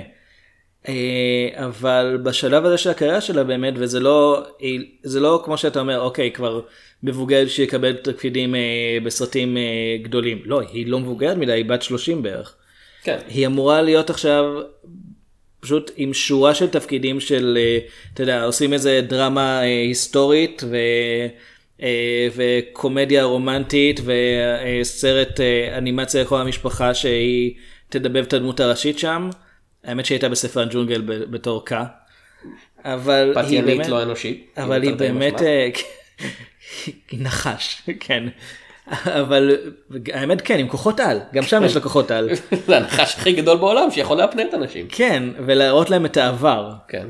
Speaker 3: אבל בשלב הזה של הקריירה שלה באמת, וזה לא, זה לא כמו שאתה אומר, אוקיי, כבר מבוגרת שיקבל תפקידים בסרטים גדולים. לא, היא לא מבוגרת מדי, היא בת שלושים בערך.
Speaker 2: כן.
Speaker 3: היא אמורה להיות עכשיו פשוט עם שורה של תפקידים של, אתה יודע, עושים איזה דרמה היסטורית ו... וקומדיה רומנטית וסרט אנימציה לכל המשפחה שהיא תדבב את הדמות הראשית שם. האמת שהייתה בספר הג'ונגל בתור קה. אבל היא באמת
Speaker 2: לא אנושית.
Speaker 3: אבל היא באמת היא נחש, כן. אבל האמת כן, עם כוחות על. גם שם יש לה כוחות על.
Speaker 2: זה הנחש הכי גדול בעולם שיכול להפנט אנשים.
Speaker 3: כן, ולהראות להם את העבר.
Speaker 2: כן.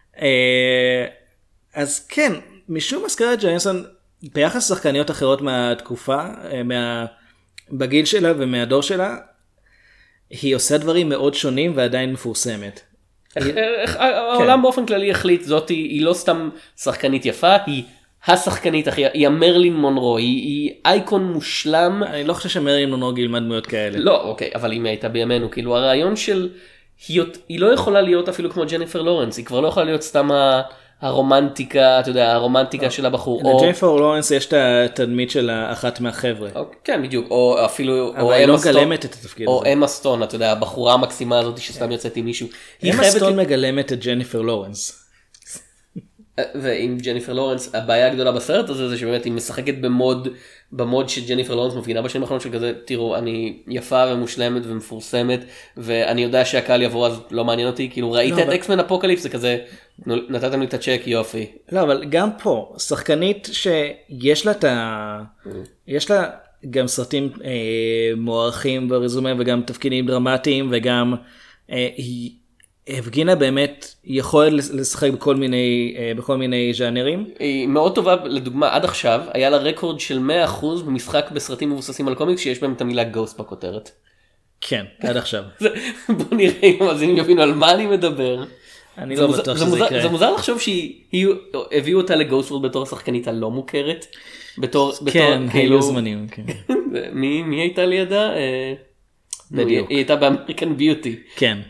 Speaker 3: אז כן, משום מה סקארלט ג'והנסון ביחס לשחקניות אחרות מהתקופה, מה... בגיל שלה ומהדור שלה, היא עושה דברים מאוד שונים ועדיין מפורסמת.
Speaker 2: העולם באופן כללי החליט, זאת היא לא סתם שחקנית יפה, היא השחקנית הכי, היא המרלין מונרו, היא אייקון מושלם.
Speaker 3: אני לא חושב שמרלין מונרו ילמד דמויות כאלה.
Speaker 2: לא, אוקיי, אבל אם היא הייתה בימינו, כאילו הרעיון של, היא לא יכולה להיות אפילו כמו ג'ניפר לורנס, היא כבר לא יכולה להיות סתם הרומנטיקה, אתה יודע, הרומנטיקה של הבחור.
Speaker 3: לג'ניפר לורנס יש את התדמית של אחת מהחבר'ה.
Speaker 2: כן, בדיוק, או אפילו,
Speaker 3: אבל היא לא מגלמת את התפקיד הזה.
Speaker 2: או אמה סטון, אתה יודע, הבחורה המקסימה הזאת שסתם יוצאת עם מישהו.
Speaker 3: אמה סטון מגלמת את ג'ניפר לורנס.
Speaker 2: ועם ג'ניפר לורנס, הבעיה הגדולה בסרט הזה זה שבאמת היא משחקת במוד, במוד שג'ניפר לורנס מפגינה בשנים האחרונות של כזה, תראו, אני יפה ומושלמת ומפורסמת, ואני יודע שהקהל יבוא אז לא מעניין אותי, כאילו ראית
Speaker 3: לא,
Speaker 2: את
Speaker 3: אבל...
Speaker 2: אקסמן אפוקליפס, זה כזה, נתתם לי את הצ'ק, יופי.
Speaker 3: לא, אבל גם פה, שחקנית שיש לה את ה... יש לה גם סרטים אה, מוערכים ברזומה, וגם תפקידים דרמטיים, וגם אה, היא... הפגינה באמת יכול לשחק בכל מיני, בכל מיני ז'אנרים.
Speaker 2: היא מאוד טובה, לדוגמה, עד עכשיו, היה לה רקורד של מאה אחוז במשחק בסרטים מבוססים על קומיקס, שיש בהם את המילה גוסט בכותרת.
Speaker 3: כן, עד עכשיו.
Speaker 2: בוא נראה אם המאזינים יבינו על מה אני מדבר.
Speaker 3: אני לא בטוח שזה יקרה.
Speaker 2: זה מוזר לחשוב שהביאו אותה לגוסט וורד בתור השחקנית הלא מוכרת.
Speaker 3: כן, היו זמנים.
Speaker 2: מי הייתה לידה? היא הייתה באמריקן ביוטי.
Speaker 3: כן.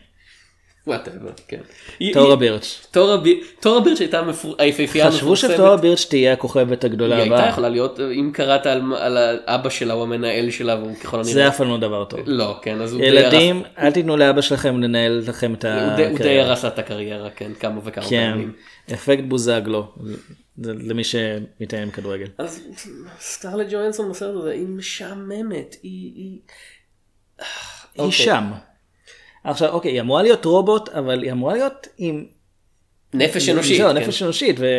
Speaker 2: כן.
Speaker 3: טורה בירץ'.
Speaker 2: טורה בירץ' הייתה היפהפייה.
Speaker 3: חשבו שטורה בירץ' תהיה הכוכבת הגדולה הבאה.
Speaker 2: היא הייתה יכולה להיות, אם קראת על האבא שלה או המנהל שלה, והוא ככל הנראה.
Speaker 3: זה אף פעם לא דבר טוב.
Speaker 2: לא, כן.
Speaker 3: ילדים, אל תיתנו לאבא שלכם לנהל לכם את הקריירה.
Speaker 2: הוא די הרס את הקריירה, כן, כמה וכמה פעמים.
Speaker 3: כן, אפקט בוזגלו, למי שמתאם עם כדורגל.
Speaker 2: אז סקרלט ג'והנסון בסרט הזה, היא משעממת, היא...
Speaker 3: היא שם. עכשיו, אוקיי, היא אמורה להיות רובוט, אבל היא אמורה להיות עם...
Speaker 2: נפש אנושית.
Speaker 3: זהו, נפש אנושית, ו...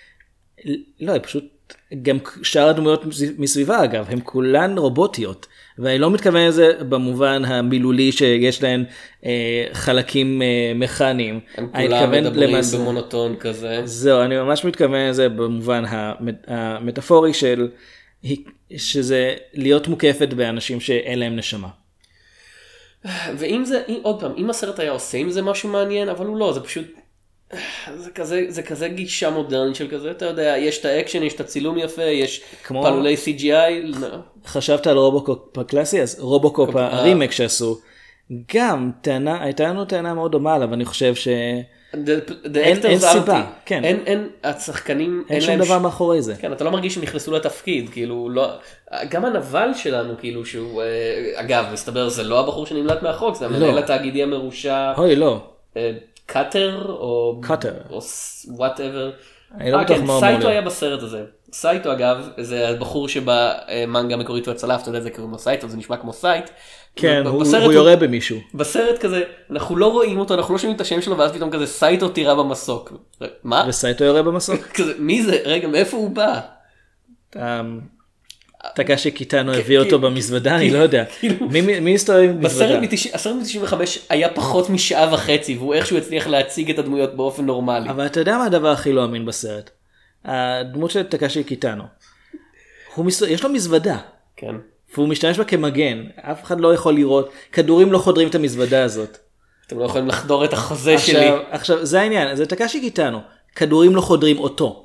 Speaker 3: לא, היא פשוט... גם שאר הדמויות מסביבה, אגב, הן כולן רובוטיות, ואני לא מתכוון לזה במובן המילולי שיש להן אה, חלקים אה, מכניים.
Speaker 2: הם כולם מדברים למס... במונוטון כזה.
Speaker 3: זהו, אני ממש מתכוון לזה במובן המטאפורי של... שזה להיות מוקפת באנשים שאין להם נשמה.
Speaker 2: ואם זה, עוד פעם, אם הסרט היה עושה עם זה משהו מעניין, אבל הוא לא, זה פשוט, זה כזה, זה כזה גישה מודרנית של כזה, אתה יודע, יש את האקשן, יש את הצילום יפה, יש כמו... פעלולי סי ג'י איי. חשבת
Speaker 3: על רובוקופ הקלאסי, אז רובוקופ הרימק שעשו, גם טענה, הייתה לנו טענה מאוד דומה עליו, אני חושב ש... אין סיבה, כן.
Speaker 2: אין, אין, השחקנים,
Speaker 3: אין שום דבר מאחורי זה.
Speaker 2: כן, אתה לא מרגיש שהם נכנסו לתפקיד, כאילו, לא, גם הנבל שלנו, כאילו, שהוא, אגב, מסתבר, זה לא הבחור שנמלט מהחוק, זה המנהל התאגידי המרושע.
Speaker 3: אוי, לא.
Speaker 2: קאטר, או...
Speaker 3: קאטר.
Speaker 2: או whatever.
Speaker 3: אני לא בטוח מה אומר לי.
Speaker 2: סייטו היה בסרט הזה. סייטו, אגב, זה הבחור שבמנגה המקורית שהוא הצלף, אתה יודע, זה קוראים לו סייטו, זה נשמע כמו סייט.
Speaker 3: כן, הוא יורה במישהו.
Speaker 2: בסרט כזה, אנחנו לא רואים אותו, אנחנו לא שומעים את השם שלו, ואז פתאום כזה סייטו תירה במסוק. מה?
Speaker 3: וסייטו יורה במסוק?
Speaker 2: מי זה? רגע, מאיפה הוא בא?
Speaker 3: תקשי קיטאנו הביא אותו במזוודה, אני לא יודע. מי הסתובב במזוודה?
Speaker 2: הסרט מ-תשעים וחמש היה פחות משעה וחצי, והוא איכשהו הצליח להציג את הדמויות באופן נורמלי.
Speaker 3: אבל אתה יודע מה הדבר הכי לא אמין בסרט? הדמות של תקשי קיטאנו. יש לו מזוודה.
Speaker 2: כן.
Speaker 3: והוא משתמש בה כמגן, אף אחד לא יכול לראות, כדורים לא חודרים את המזוודה הזאת.
Speaker 2: אתם לא יכולים לחדור את החוזה שלי.
Speaker 3: עכשיו, זה העניין, זה תקשי קיטאנו, כדורים לא חודרים אותו.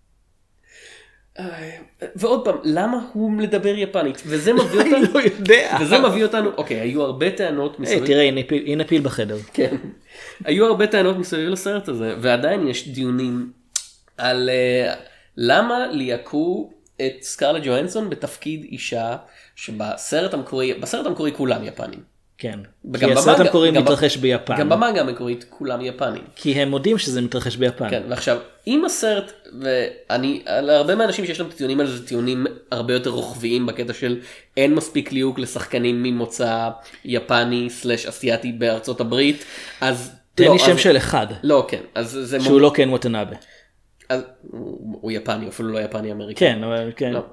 Speaker 2: ועוד פעם, למה הוא מדבר יפנית? וזה מביא אותנו,
Speaker 3: אני לא יודע.
Speaker 2: וזה מביא אותנו, אוקיי, היו הרבה טענות מסביב.
Speaker 3: היי, תראה, הנה פיל בחדר.
Speaker 2: כן. היו הרבה טענות מסביב לסרט הזה, ועדיין יש דיונים על למה ליהקו את סקרלט ג'והנסון בתפקיד אישה שבסרט המקורי, בסרט המקורי כולם יפנים.
Speaker 3: כן, כי הסרט המקורי מתרחש ביפן.
Speaker 2: גם במאנגה המקורית כולם יפנים.
Speaker 3: כי הם מודים שזה מתרחש ביפן.
Speaker 2: כן, ועכשיו, אם הסרט, ואני, להרבה מהאנשים שיש להם טיעונים על זה, טיעונים הרבה יותר רוחביים בקטע של אין מספיק ליהוק לשחקנים ממוצא יפני סלש אסיאטי בארצות הברית, אז...
Speaker 3: תן לי שם של אחד.
Speaker 2: לא, כן. אז זה...
Speaker 3: שהוא לא קן וטנאבה.
Speaker 2: אז הוא יפני, אפילו לא יפני אמריקאי.
Speaker 3: כן, אבל כן.
Speaker 2: לא.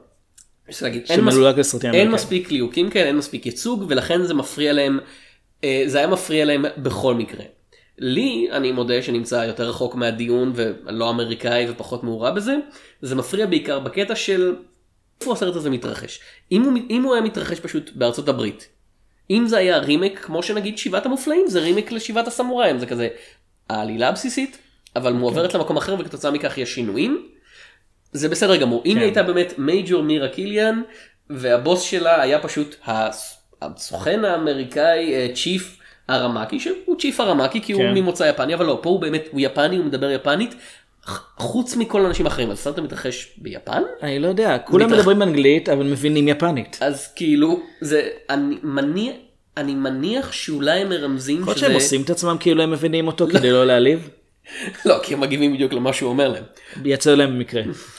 Speaker 3: אין
Speaker 2: מספיק ליהוקים כאלה, אין מספיק ייצוג, ולכן זה מפריע להם, זה היה מפריע להם בכל מקרה. לי, אני מודה שנמצא יותר רחוק מהדיון, ולא אמריקאי ופחות מעורב בזה, זה מפריע בעיקר בקטע של איפה הסרט הזה מתרחש. אם הוא, אם הוא היה מתרחש פשוט בארצות הברית, אם זה היה רימק, כמו שנגיד שבעת המופלאים, זה רימק לשבעת הסמוראים, זה כזה העלילה הבסיסית, אבל מועברת למקום אחר, וכתוצאה מכך יש שינויים, זה בסדר גמור. אם היא הייתה באמת מייג'ור מירה קיליאן, והבוס שלה היה פשוט הסוכן האמריקאי, צ'יף ארמקי, שהוא צ'יף ארמקי כי הוא ממוצא יפני, אבל לא, פה הוא באמת, הוא יפני, הוא מדבר יפנית, חוץ מכל האנשים אחרים. אז הסרט מתרחש ביפן?
Speaker 3: אני לא יודע, כולם מדברים אנגלית, אבל מבינים יפנית.
Speaker 2: אז כאילו, זה, אני מניח, אני מניח שאולי הם מרמזים שזה...
Speaker 3: יכול שהם עושים את עצמם כאילו הם מבינים אותו כדי לא להעליב?
Speaker 2: לא, כי הם מגיבים בדיוק למה שהוא אומר להם.
Speaker 3: יצא להם במקרה.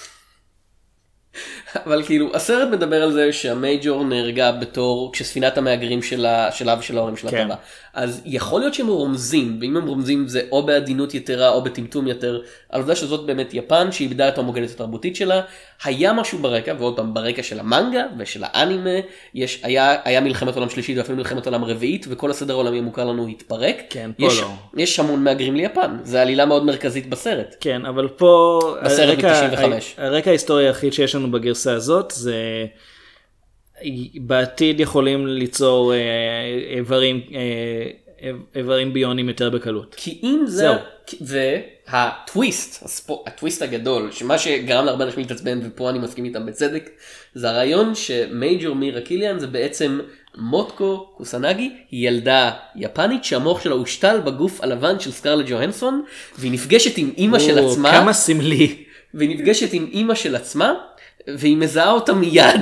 Speaker 2: אבל כאילו, הסרט מדבר על זה שהמייג'ור נהרגה בתור, כשספינת המהגרים שלה, שלה ושל ההורים שלה
Speaker 3: כן.
Speaker 2: טבע. אז יכול להיות שהם רומזים, ואם הם רומזים זה או בעדינות יתרה או בטמטום יותר, על עובדה שזאת באמת יפן, שאיבדה את ההומוגניות התרבותית שלה. היה משהו ברקע, ועוד פעם, ברקע של המנגה ושל האנימה, יש, היה, היה מלחמת עולם שלישית ואפילו מלחמת עולם רביעית, וכל הסדר העולמי המוכר לנו התפרק.
Speaker 3: כן, פה
Speaker 2: יש,
Speaker 3: לא.
Speaker 2: יש המון מהגרים ליפן, זה עלילה מאוד מרכזית בסרט.
Speaker 3: כן, אבל פה...
Speaker 2: בסרט
Speaker 3: הרקע-
Speaker 2: מ-תשעים וחמש.
Speaker 3: הרקע ההיסטורי היחיד שיש לנו בגרסה הזאת, זה... בעתיד יכולים ליצור אה, איברים, אה, איברים ביונים יותר בקלות.
Speaker 2: כי אם זה,
Speaker 3: זהו.
Speaker 2: והטוויסט, הספו, הטוויסט הגדול, שמה שגרם להרבה אנשים להתעצבן, ופה אני מסכים איתם בצדק, זה הרעיון שמייג'ור מירה קיליאן זה בעצם מוטקו קוסנגי, היא ילדה יפנית שהמוח שלה הושתל בגוף הלבן של סקרלט ג'והנסון, והיא נפגשת עם אימא של
Speaker 3: או,
Speaker 2: עצמה,
Speaker 3: כמה סמלי.
Speaker 2: והיא נפגשת עם אימא של עצמה, והיא מזהה אותה מיד.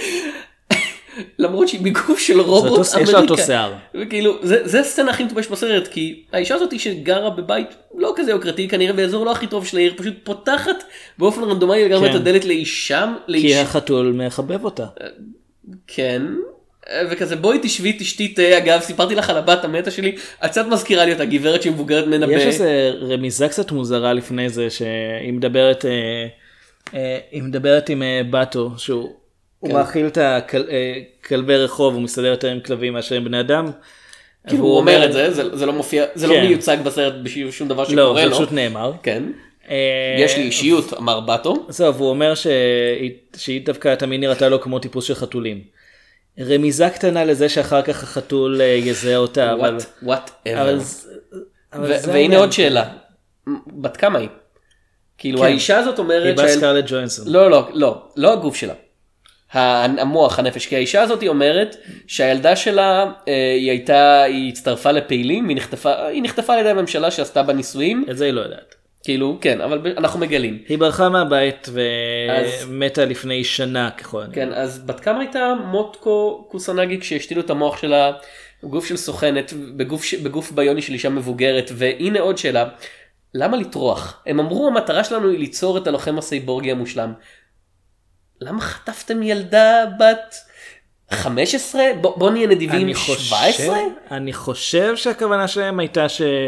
Speaker 2: למרות שהיא בגוף של רובוט
Speaker 3: אותו- יש לה אותו
Speaker 2: אמריקה.
Speaker 3: שיער.
Speaker 2: וכאילו, זה, זה הסצנה הכי מטופש בסרט, כי האישה הזאת שגרה בבית לא כזה יוקרתי, כנראה באזור לא הכי טוב של העיר, פשוט פותחת באופן רנדומלי לגמרי
Speaker 3: כן.
Speaker 2: את הדלת לאישה,
Speaker 3: כי
Speaker 2: לאיש...
Speaker 3: החתול מחבב אותה.
Speaker 2: כן, וכזה בואי תשבי תשתי תה, אגב סיפרתי לך על הבת המתה שלי, את קצת מזכירה לי אותה, גברת שמבוגרת ממנה ב...
Speaker 3: יש איזה רמיזה קצת מוזרה לפני זה, שהיא מדברת, אה, אה, היא מדברת עם אה, באטו, שהוא הוא
Speaker 2: כן.
Speaker 3: מאכיל את הכלבי רחוב, הוא מסתדר יותר עם כלבים מאשר עם בני אדם.
Speaker 2: כאילו
Speaker 3: והוא
Speaker 2: הוא אומר את זה, זה, זה לא מופיע, זה לא
Speaker 3: כן.
Speaker 2: מיוצג בסרט בשום דבר
Speaker 3: לא,
Speaker 2: שקורה
Speaker 3: זה
Speaker 2: לו.
Speaker 3: פשוט נאמר.
Speaker 2: כן.
Speaker 3: אה,
Speaker 2: יש לי אישיות, אמר באטו.
Speaker 3: זהו, והוא אומר שהיא, שהיא דווקא תמיד נראתה לו כמו טיפוס של חתולים. רמיזה קטנה לזה שאחר כך החתול אה, יזהה אותה, אבל...
Speaker 2: What, whatever.
Speaker 3: אבל זה- אבל
Speaker 2: ו-
Speaker 3: זה
Speaker 2: והנה
Speaker 3: העניין.
Speaker 2: עוד שאלה, בת כמה היא? כאילו
Speaker 3: כן.
Speaker 2: האישה הזאת
Speaker 3: היא
Speaker 2: אומרת,
Speaker 3: באה
Speaker 2: שהיל-
Speaker 3: סקרלט ג'והנסון.
Speaker 2: לא לא לא, לא הגוף שלה, ה- המוח, הנפש, כי האישה הזאת אומרת שהילדה שלה אה, היא הייתה, היא הצטרפה לפעילים, היא נחטפה, היא נחטפה על ידי הממשלה שעשתה בה ניסויים,
Speaker 3: את זה היא לא יודעת.
Speaker 2: כאילו כן, אבל ב- אנחנו מגלים.
Speaker 3: היא ברחה מהבית
Speaker 2: אז-
Speaker 3: ומתה לפני שנה ככל הנראה.
Speaker 2: כן, אז בת כמה הייתה מוטקו קוסנגי כשהשתילו את המוח שלה, גוף של סוכנת, בגוף, ש- בגוף ביוני של אישה מבוגרת, והנה עוד שאלה, למה לטרוח? הם אמרו המטרה שלנו היא ליצור את הלוחם הסייבורגי המושלם. למה חטפתם ילדה בת חמש עשרה? בוא, בוא נהיה נדיבים,
Speaker 3: אני
Speaker 2: שבע
Speaker 3: חושב,
Speaker 2: עשרה?
Speaker 3: אני חושב שהכוונה שלהם הייתה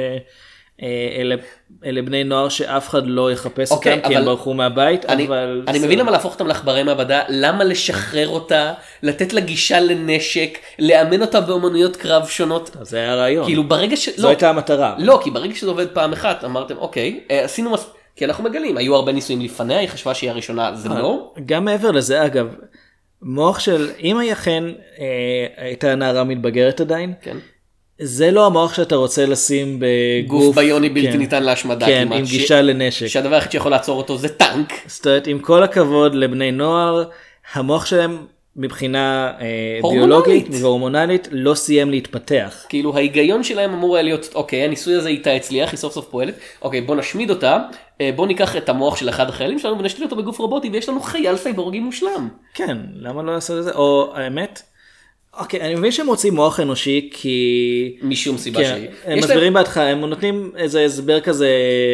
Speaker 3: שאלה אלה בני נוער שאף אחד לא יחפש
Speaker 2: אוקיי,
Speaker 3: אותם כי
Speaker 2: אבל-
Speaker 3: הם ברחו מהבית,
Speaker 2: אני,
Speaker 3: אבל...
Speaker 2: אני
Speaker 3: זה-
Speaker 2: מבין למה להפוך אותם לעכברי מעבדה, למה לשחרר אותה, לתת לה גישה לנשק, לאמן אותה באמנויות קרב שונות.
Speaker 3: זה היה הרעיון.
Speaker 2: כאילו ברגע ש...
Speaker 3: זו
Speaker 2: לא,
Speaker 3: הייתה המטרה.
Speaker 2: לא, כי ברגע שזה עובד פעם אחת, אמרתם, אוקיי, אה, עשינו מס... כי אנחנו מגלים, היו הרבה ניסויים לפניה, היא חשבה שהיא הראשונה, זה לא.
Speaker 3: גם מעבר לזה, אגב, מוח של, אם היא אכן אה, הייתה נערה מתבגרת עדיין,
Speaker 2: כן.
Speaker 3: זה לא המוח שאתה רוצה לשים בגוף...
Speaker 2: גוף ביוני בלתי
Speaker 3: כן.
Speaker 2: ניתן להשמדה
Speaker 3: כן,
Speaker 2: כמעט.
Speaker 3: עם
Speaker 2: ש-
Speaker 3: גישה לנשק.
Speaker 2: שהדבר היחיד שיכול לעצור אותו זה טנק.
Speaker 3: זאת אומרת, עם כל הכבוד לבני נוער, המוח שלהם מבחינה אה,
Speaker 2: הורמונלית.
Speaker 3: ביולוגית והורמונלית לא סיים להתפתח.
Speaker 2: כאילו ההיגיון שלהם אמור היה להיות, אוקיי, הניסוי הזה איתה הצליח, היא סוף סוף פועלת, אוקיי, בוא נשמיד אותה, אה, בוא ניקח את המוח של אחד החיילים שלנו ונשתיל אותו בגוף רובוטי, ויש לנו חייל סייבורגי מושלם.
Speaker 3: כן, למה לא לעשות את זה? או האמת, אוקיי, אני מבין שהם רוצים מוח אנושי כי...
Speaker 2: משום סיבה
Speaker 3: כן,
Speaker 2: שהיא.
Speaker 3: הם
Speaker 2: יש
Speaker 3: מסבירים בהתחלה, הם נותנים איזה הסבר כזה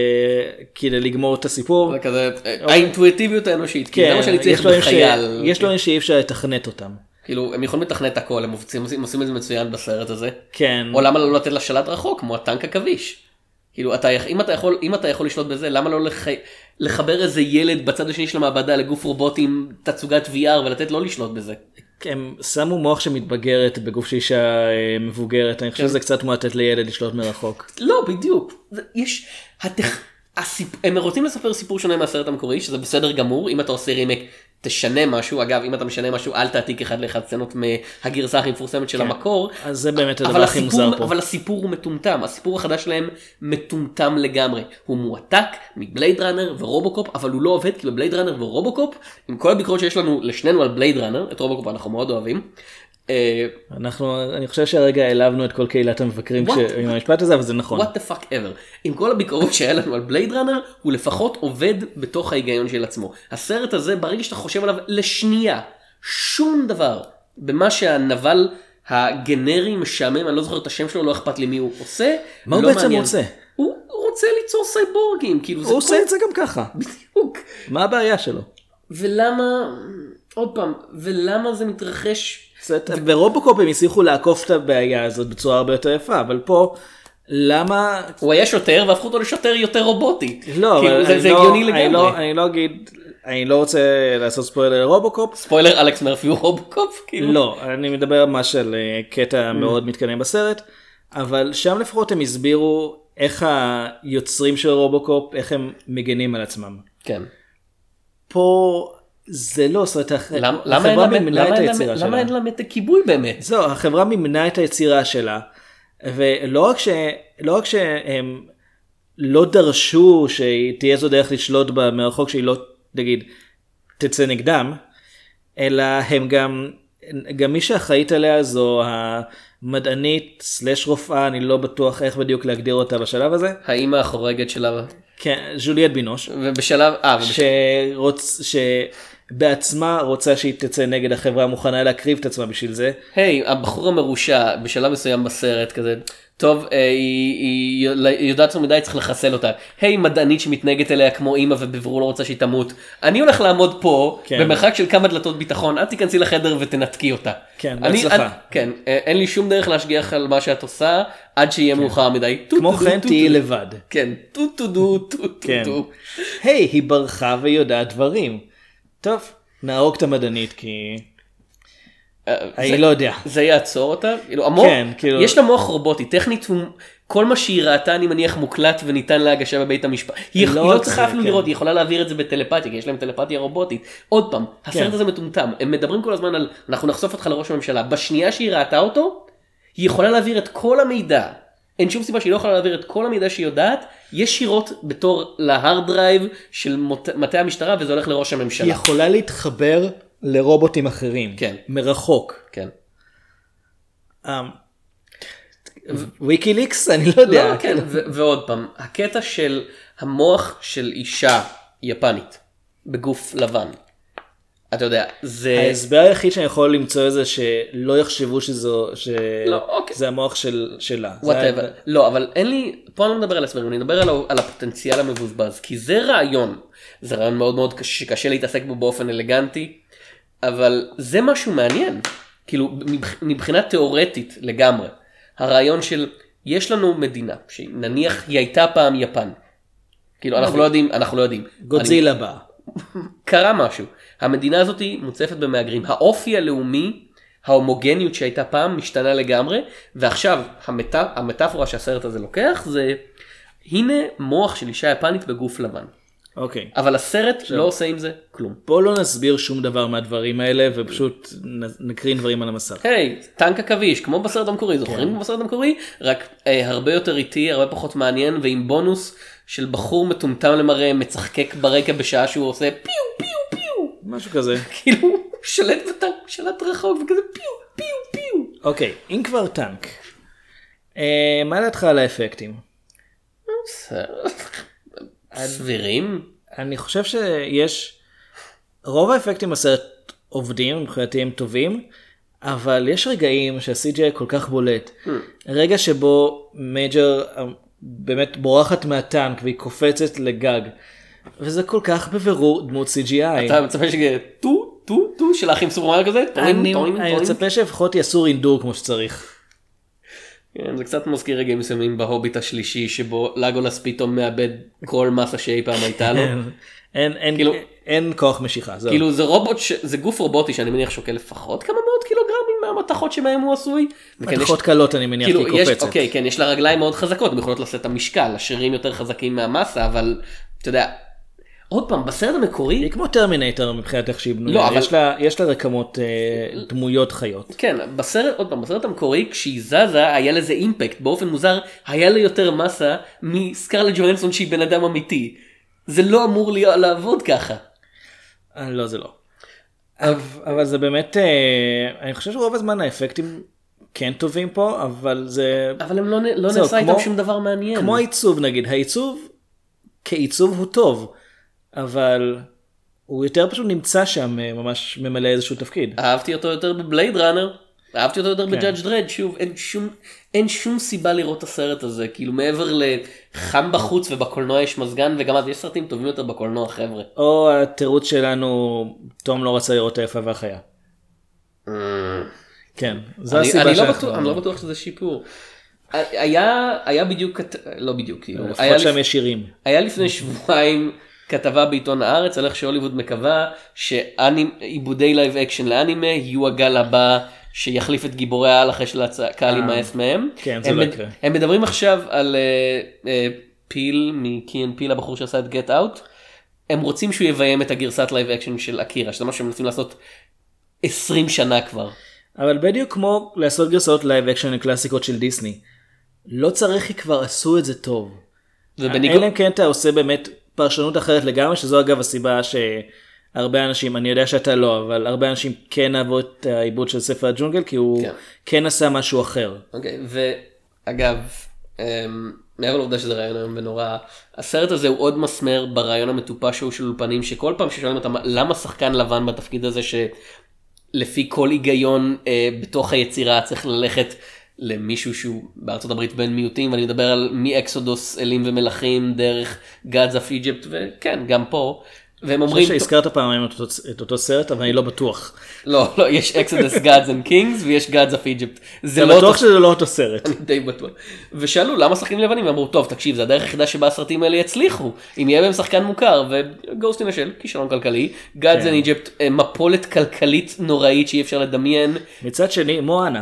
Speaker 3: כדי לגמור את הסיפור.
Speaker 2: להם- זה כזה, אה, האינטואיטיביות האנושית, כי זה
Speaker 3: כן,
Speaker 2: מה שאני
Speaker 3: יש
Speaker 2: צריך
Speaker 3: דברים ש-
Speaker 2: בחייל.
Speaker 3: יש דברים שאי אפשר לתכנת אותם.
Speaker 2: כאילו, הם יכולים לתכנת הכל, הם עושים, הם עושים את זה מצוין בסרט הזה.
Speaker 3: כן.
Speaker 2: או למה לא לתת לה שלט רחוק, כמו הטנק הכביש. כאילו, אתה, אם, אתה יכול, אם אתה יכול לשלוט בזה, למה לא לח... לחבר איזה ילד בצד השני של המעבדה לגוף רובוטי עם תצוגת וי אר ולתת לו לשלוט בזה?
Speaker 3: הם שמו מוח שמתבגרת בגוף של אישה אה, מבוגרת, אני חושב
Speaker 2: כן.
Speaker 3: שזה קצת כמו לתת לילד לשלוט מרחוק.
Speaker 2: לא, בדיוק. זה- יש... התכ... הסיפ... הם רוצים לספר סיפור שונה מהסרט המקורי, שזה בסדר גמור, אם אתה עושה רימק, תשנה משהו, אגב, אם אתה משנה משהו, אל תעתיק אחד לאחד סצנות מהגרסה הכי מפורסמת של המקור.
Speaker 3: אז זה באמת הדבר
Speaker 2: אבל
Speaker 3: הכי
Speaker 2: הסיפור,
Speaker 3: מוזר פה.
Speaker 2: אבל הסיפור הוא מטומטם, הסיפור החדש שלהם מטומטם לגמרי. הוא מועתק מבלייד ראנר ורובוקופ, אבל הוא לא עובד כי בבלייד ראנר ורובוקופ, עם כל הביקורות שיש לנו לשנינו על בלייד ראנר, את רובוקופ אנחנו מאוד אוהבים. אה,
Speaker 3: אנחנו, אני חושב שהרגע העלבנו את כל קהילת המבקרים
Speaker 2: What?
Speaker 3: כש- עם המשפט הזה, אבל זה נכון.
Speaker 2: what the fuck ever. עם כל הביקורות שהיה לנו על בלייד ראנר, הוא לפחות עובד בתוך ההיגיון של עצמו. הסרט הזה, ברגע שאתה חושב עליו לשנייה, שום דבר במה שהנבל הגנרי משעמם, אני לא זוכר את השם שלו, לא אכפת לי מי הוא עושה.
Speaker 3: מה הוא
Speaker 2: לא
Speaker 3: בעצם
Speaker 2: מעניין.
Speaker 3: רוצה?
Speaker 2: הוא הוא רוצה ליצור סייבורגים, כאילו זה
Speaker 3: הוא עושה את זה גם ככה.
Speaker 2: בדיוק.
Speaker 3: מה הבעיה שלו?
Speaker 2: ולמה, עוד פעם, ולמה זה מתרחש?
Speaker 3: ברובוקופ הם הצליחו לעקוף את הבעיה הזאת בצורה הרבה יותר יפה, אבל פה, למה...
Speaker 2: הוא היה שוטר והפכו אותו לשוטר יותר רובוטי.
Speaker 3: לא,
Speaker 2: כאילו,
Speaker 3: אבל
Speaker 2: זה,
Speaker 3: אני
Speaker 2: זה
Speaker 3: לא-
Speaker 2: הגיוני
Speaker 3: אני
Speaker 2: לגמרי.
Speaker 3: לא- אני לא אגיד, אני לא רוצה לעשות ספוילר לרובוקופ.
Speaker 2: ספוילר, אלכס מרפי הוא רובוקופ? כאילו?
Speaker 3: לא, אני מדבר ממש על אה, קטע מאוד מתקדם בסרט, אבל שם לפחות הם הסבירו איך היוצרים של רובוקופ, איך הם מגנים על עצמם.
Speaker 2: כן.
Speaker 3: פה זה לא, זאת אומרת, הח-
Speaker 2: למה למה אין
Speaker 3: החברה
Speaker 2: לה-
Speaker 3: מימנה
Speaker 2: למה
Speaker 3: את
Speaker 2: אין לה-
Speaker 3: היצירה
Speaker 2: למה
Speaker 3: שלה.
Speaker 2: אין לה מתק כיבוי באמת?
Speaker 3: זהו, החברה מימנה את היצירה שלה, ולא רק, ש... לא רק שהם לא דרשו שתהיה זו דרך לשלוט בה מרחוק שהיא לא, נגיד, תצא נגדם, אלא הם גם, גם מי שאחראית עליה זו המדענית סלש רופאה, אני לא בטוח איך בדיוק להגדיר אותה בשלב הזה,
Speaker 2: האמא החורגת שלה,
Speaker 3: כן, ז'וליאט בינוש,
Speaker 2: ובשלב, אה, ובש...
Speaker 3: שרוצ... שבעצמה רוצה שהיא תצא נגד החברה, מוכנה להקריב את עצמה בשביל זה.
Speaker 2: היי, הבחור המרושע בשלב מסוים בסרט כזה, טוב, אה, היא, היא, היא יודעת יותר מדי, צריך לחסל אותה. היי, מדענית שמתנהגת אליה כמו אימא ובבירור לא רוצה שהיא תמות. אני הולך לעמוד פה,
Speaker 3: כן.
Speaker 2: במרחק של כמה דלתות ביטחון, את תיכנסי לחדר ותנתקי אותה.
Speaker 3: כן,
Speaker 2: אני-
Speaker 3: בהצלחה.
Speaker 2: אני- כן, אה, אין לי שום דרך להשגיח על מה שאת עושה, עד שיהיה מאוחר מדי. טו,
Speaker 3: כמו
Speaker 2: טו, טו,
Speaker 3: כן
Speaker 2: טו,
Speaker 3: תהיי
Speaker 2: טו.
Speaker 3: לבד.
Speaker 2: כן, טו טו דו, טו טו
Speaker 3: כן.
Speaker 2: טו.
Speaker 3: היי, היא ברחה ויודעת דברים. טוב, נהרוג את המדענית כי...
Speaker 2: אה,
Speaker 3: אני
Speaker 2: זה-
Speaker 3: לא יודע.
Speaker 2: זה יעצור אותה? כאילו, המוח,
Speaker 3: כן, כאילו-
Speaker 2: יש לה מוח רובוטי, טכנית הוא, כל מה שהיא ראתה אני מניח מוקלט וניתן להגשה בבית המשפט. היא
Speaker 3: לא
Speaker 2: היא לא
Speaker 3: רק
Speaker 2: צריכה
Speaker 3: זה,
Speaker 2: אפילו
Speaker 3: כן.
Speaker 2: לראות, היא יכולה להעביר את זה בטלפתיה, כי יש להם טלפתיה רובוטית. עוד פעם, הסרט
Speaker 3: כן.
Speaker 2: הזה מטומטם, הם מדברים כל הזמן על, אנחנו נחשוף אותך לראש הממשלה, בשנייה שהיא ראתה אותו, היא יכולה להעביר את כל המידע. אין שום סיבה שהיא לא יכולה להעביר את כל המידע שהיא יודעת, ישירות בתור להארד דרייב של מוט- מטה המשטרה, וזה הולך לראש
Speaker 3: היא
Speaker 2: הממשלה.
Speaker 3: יכולה להתחבר לרובוטים אחרים.
Speaker 2: כן.
Speaker 3: מרחוק.
Speaker 2: כן.
Speaker 3: וויקיליקס? אני לא יודע.
Speaker 2: לא, כן, ו- ועוד פעם, הקטע של המוח של אישה יפנית בגוף לבן. אתה יודע, זה...
Speaker 3: ההסבר היחיד שאני יכול למצוא זה שלא יחשבו שזו,
Speaker 2: לא, אוקיי.
Speaker 3: שזה המוח של, שלה.
Speaker 2: whatever.
Speaker 3: זה-
Speaker 2: לא, אבל אין לי, פה אני לא מדבר על הסברים, אני מדבר על, ה- על הפוטנציאל המבוזבז, כי זה רעיון, זה רעיון מאוד מאוד קשה, שקשה להתעסק בו באופן אלגנטי, אבל זה משהו מעניין, כאילו מבח- מבחינה תיאורטית לגמרי, הרעיון של, יש לנו מדינה, שנניח היא הייתה פעם יפן, כאילו אנחנו לא יודעים, אנחנו לא יודעים.
Speaker 3: גודזילה בא.
Speaker 2: קרה משהו. המדינה הזאת מוצפת במהגרים. האופי הלאומי, ההומוגניות שהייתה פעם משתנה לגמרי, ועכשיו המת... המטאפורה שהסרט הזה לוקח זה, הנה מוח של אישה יפנית בגוף לבן.
Speaker 3: אוקיי.
Speaker 2: אבל הסרט לא עושה עם זה כלום.
Speaker 3: בואו לא נסביר שום דבר מהדברים האלה ופשוט נ- נקרין דברים על המסך.
Speaker 2: היי, טנק עכביש, כמו בסרט המקורי, זוכרים כמו בסרט המקורי? רק אה, הרבה יותר איטי, הרבה פחות מעניין, ועם בונוס של בחור מטומטם למראה, מצחקק ברקע בשעה שהוא עושה פיו פיו פיו.
Speaker 3: משהו כזה.
Speaker 2: כאילו, הוא שלט בטנק, שלט רחוק, וכזה פיו פיו פיו.
Speaker 3: אוקיי, אם כבר טנק. אה, מה דעתך על האפקטים?
Speaker 2: סבירים?
Speaker 3: אני חושב שיש, רוב האפקטים בסרט עובדים, מבחינתי הם טובים, אבל יש רגעים שה-סי ג'י איי כל כך בולט. רגע שבו מייג'ר באמת בורחת מהטנק והיא קופצת לגג, וזה כל כך בבירור דמות סי ג'י איי.
Speaker 2: אתה מצפה שכזה טו טו טו של האחים סופרמריו כזה? טועים,
Speaker 3: אני
Speaker 2: טועים,
Speaker 3: אני
Speaker 2: טועים.
Speaker 3: מצפה שלפחות יעשו רינדור כמו שצריך.
Speaker 2: כן, זה קצת מזכיר רגעים מסוימים בהוביט השלישי, שבו לגולס פתאום מאבד כל מסה שאי פעם הייתה לו.
Speaker 3: אין, אין,
Speaker 2: כאילו-
Speaker 3: אין כוח משיכה, זהו.
Speaker 2: כאילו זה רובוט, ש- זה גוף רובוטי שאני מניח שוקל לפחות כמה מאות קילוגרמים מהמתכות שבהם הוא עשוי. וכן, יש-
Speaker 3: מתכות קלות אני מניח
Speaker 2: כאילו,
Speaker 3: כי היא
Speaker 2: יש,
Speaker 3: קופצת.
Speaker 2: אוקיי, כן, יש לה רגליים מאוד חזקות, הן יכולות לשאת את המשקל, השרירים יותר חזקים מהמסה, אבל אתה יודע, עוד פעם, בסרט המקורי,
Speaker 3: היא כמו טרמינטור מבחינת איך שהיא בנויה,
Speaker 2: לא, אבל-
Speaker 3: יש לה- יש לה רקמות אה, דמויות חיות.
Speaker 2: כן, בסרט, עוד פעם, בסרט המקורי, כשהיא זזה, היה לזה אימפקט, באופן מוזר, היה לה יותר מסה מסקרלט ג'והנסון שהיא בן אדם אמיתי. זה לא אמור להיות, לעבוד ככה.
Speaker 3: אה, לא, זה לא. אבל, אבל זה באמת, אה, אני חושב שרוב הזמן האפקטים כן טובים פה, אבל זה
Speaker 2: אבל הם לא, נ- לא
Speaker 3: זהו,
Speaker 2: נעשה
Speaker 3: כמו-
Speaker 2: איתם שום דבר מעניין.
Speaker 3: כמו העיצוב נגיד, העיצוב כעיצוב הוא טוב, אבל הוא יותר פשוט נמצא שם, אה, ממש ממלא איזשהו תפקיד.
Speaker 2: אהבתי אותו יותר בבלייד ראנר. אהבתי אותו יותר בג'אדג' דרד, שוב, אין שום, אין שום סיבה לראות את הסרט הזה, כאילו מעבר לחם בחוץ ובקולנוע יש מזגן, וגם אז יש סרטים טובים יותר בקולנוע, חבר'ה.
Speaker 3: או התירוץ שלנו, תום לא רצה לראות היפה והחיה. כן, זו
Speaker 2: אני,
Speaker 3: הסיבה
Speaker 2: אני, לא
Speaker 3: שאנחנו...
Speaker 2: בטוח, אני לא בטוח שזה שיפור. היה, היה בדיוק, לא בדיוק, כאילו, היה,
Speaker 3: לפחות שם
Speaker 2: לפ...
Speaker 3: יש שירים.
Speaker 2: היה לפני שבועיים כתבה בעיתון הארץ על איך שהוליווד מקווה שעיבודי לייב אקשן לאנימה יהיו הגל הבא שיחליף את גיבורי העל אחרי שהקהל יימאס מהם.
Speaker 3: כן, זה לא יקרה.
Speaker 2: הם מדברים עכשיו על uh, uh, פיל, מקיאן פיל, הבחור שעשה את גט אאוט. הם רוצים שהוא יביים את הגרסת לייב אקשן של אקירה, שזה מה שהם מנסים לעשות עשרים שנה כבר.
Speaker 3: אבל בדיוק כמו לעשות גרסאות לייב אקשן לקלאסיקות של דיסני. לא צריך, כי כבר עשו את זה טוב.
Speaker 2: ובניגוד...
Speaker 3: אלא אם כן אתה עושה באמת פרשנות אחרת לגמרי, שזו אגב הסיבה שהרבה אנשים, אני יודע שאתה לא, אבל הרבה אנשים כן אהבו את העיבוד של ספר הג'ונגל, כי הוא
Speaker 2: כן.
Speaker 3: כן עשה משהו אחר.
Speaker 2: אוקיי, ואגב, מעבר לעובדה שזה רעיון היום ונורא, הסרט הזה הוא עוד מסמר ברעיון המטופש שהוא של אולפנים, שכל פעם ששואלים אותם, למה שחקן לבן בתפקיד הזה, שלפי כל היגיון אה, בתוך היצירה צריך ללכת למישהו שהוא בארצות הברית בין מיעוטים, ואני מדבר על מאקסודוס אלים ומלכים דרך Gods of Egypt, וכן, גם פה, והם אומרים...
Speaker 3: אני חושב שהזכרת פעמיים את אותו, את אותו סרט, אבל אני לא בטוח.
Speaker 2: לא, לא, יש Exodus Gods and Kings ויש Gods of Egypt. זה
Speaker 3: אתה
Speaker 2: לא
Speaker 3: בטוח
Speaker 2: אותו...
Speaker 3: שזה לא אותו סרט.
Speaker 2: אני די בטוח. ושאלו, למה שחקנים לבנים? ואמרו, טוב, תקשיב, זה הדרך היחידה שבה הסרטים האלה יצליחו. אם יהיה בהם שחקן מוכר, וגוסט אין השל, כישלון כלכלי, Gods and Egypt, מפולת כלכלית נוראית שאי אפשר לדמיין.
Speaker 3: מצד שני, מואנה.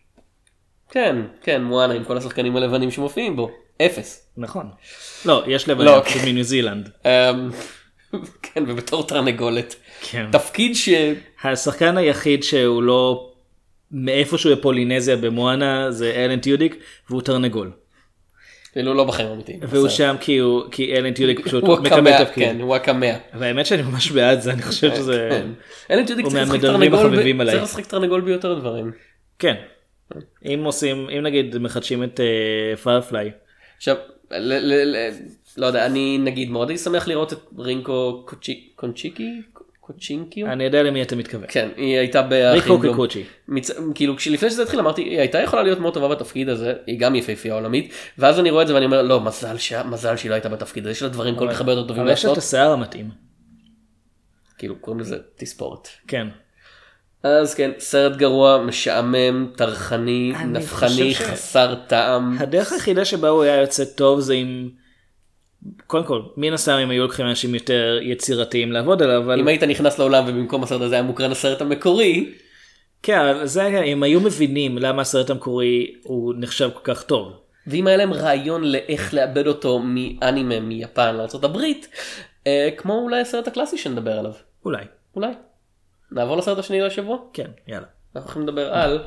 Speaker 2: כן, כן, מואנה עם כל השחקנים הלבנים שמופיעים בו. אפס.
Speaker 3: נכון. לא, יש לבנים,
Speaker 2: לא.
Speaker 3: פשוט מניו זילנד.
Speaker 2: אמ, כן, ובתור תרנגולת.
Speaker 3: כן.
Speaker 2: תפקיד ש...
Speaker 3: השחקן היחיד שהוא לא מאיפשהו בפולינזיה במואנה זה אלן טיודיק, והוא תרנגול.
Speaker 2: כאילו לא בחיים אמיתיים.
Speaker 3: והוא שם כי הוא, כי אלן טיודיק פשוט
Speaker 2: הוא
Speaker 3: מקבל
Speaker 2: הקמע,
Speaker 3: תפקיד.
Speaker 2: כן, הוא הקמע.
Speaker 3: והאמת שאני ממש בעד זה, אני חושב שזה...
Speaker 2: כן. אלן טיודיק
Speaker 3: הוא
Speaker 2: צריך לשחק
Speaker 3: מהמדרבים
Speaker 2: תרנגול,
Speaker 3: החביבים
Speaker 2: ב-
Speaker 3: עליי.
Speaker 2: צריך לשחק תרנגול ביותר דברים.
Speaker 3: כן. אם עושים, אם נגיד מחדשים את פיירפליי.
Speaker 2: עכשיו, ל- ל- ל- לא יודע, אני נגיד מאוד הייתי שמח לראות את רינקו קוצ'י- קונצ'יקי? קוצ'ינקיו?
Speaker 3: אני יודע למי אתה מתכוון.
Speaker 2: כן, היא הייתה
Speaker 3: ריקו
Speaker 2: באחים
Speaker 3: קיקוצ'י.
Speaker 2: מצ... כאילו כשלפני שזה התחיל אמרתי היא הייתה יכולה להיות מאוד טובה בתפקיד הזה, היא גם יפהפייה עולמית, ואז אני רואה את זה ואני אומר לא, מזל, ש... מזל שהיא לא הייתה בתפקיד הזה, יש לה דברים כל כך הרבה יותר טובים
Speaker 3: אבל יש לה את
Speaker 2: לעשות,
Speaker 3: השיער המתאים.
Speaker 2: כאילו קוראים לזה תספורת.
Speaker 3: כן.
Speaker 2: אז כן, סרט גרוע, משעמם, טרחני,
Speaker 3: אני
Speaker 2: נפחני,
Speaker 3: חושב ש-
Speaker 2: חסר טעם.
Speaker 3: הדרך היחידה שבה הוא היה יוצא טוב זה אם, קודם כל, מן הסתם אם היו לוקחים אנשים יותר יצירתיים לעבוד עליו, אבל
Speaker 2: אם היית נכנס לעולם ובמקום הסרט הזה היה מוקרן הסרט המקורי,
Speaker 3: כן, אבל זה היה, אם היו מבינים למה הסרט המקורי הוא נחשב כל כך טוב.
Speaker 2: ואם היה להם רעיון לאיך לאבד אותו מאנימה מיפן לארצות הברית, אה, כמו אולי הסרט הקלאסי שנדבר עליו.
Speaker 3: אולי.
Speaker 2: אולי. נעבור לסרט השני לשבוע?
Speaker 3: כן, יאללה.
Speaker 2: אנחנו הולכים לדבר על...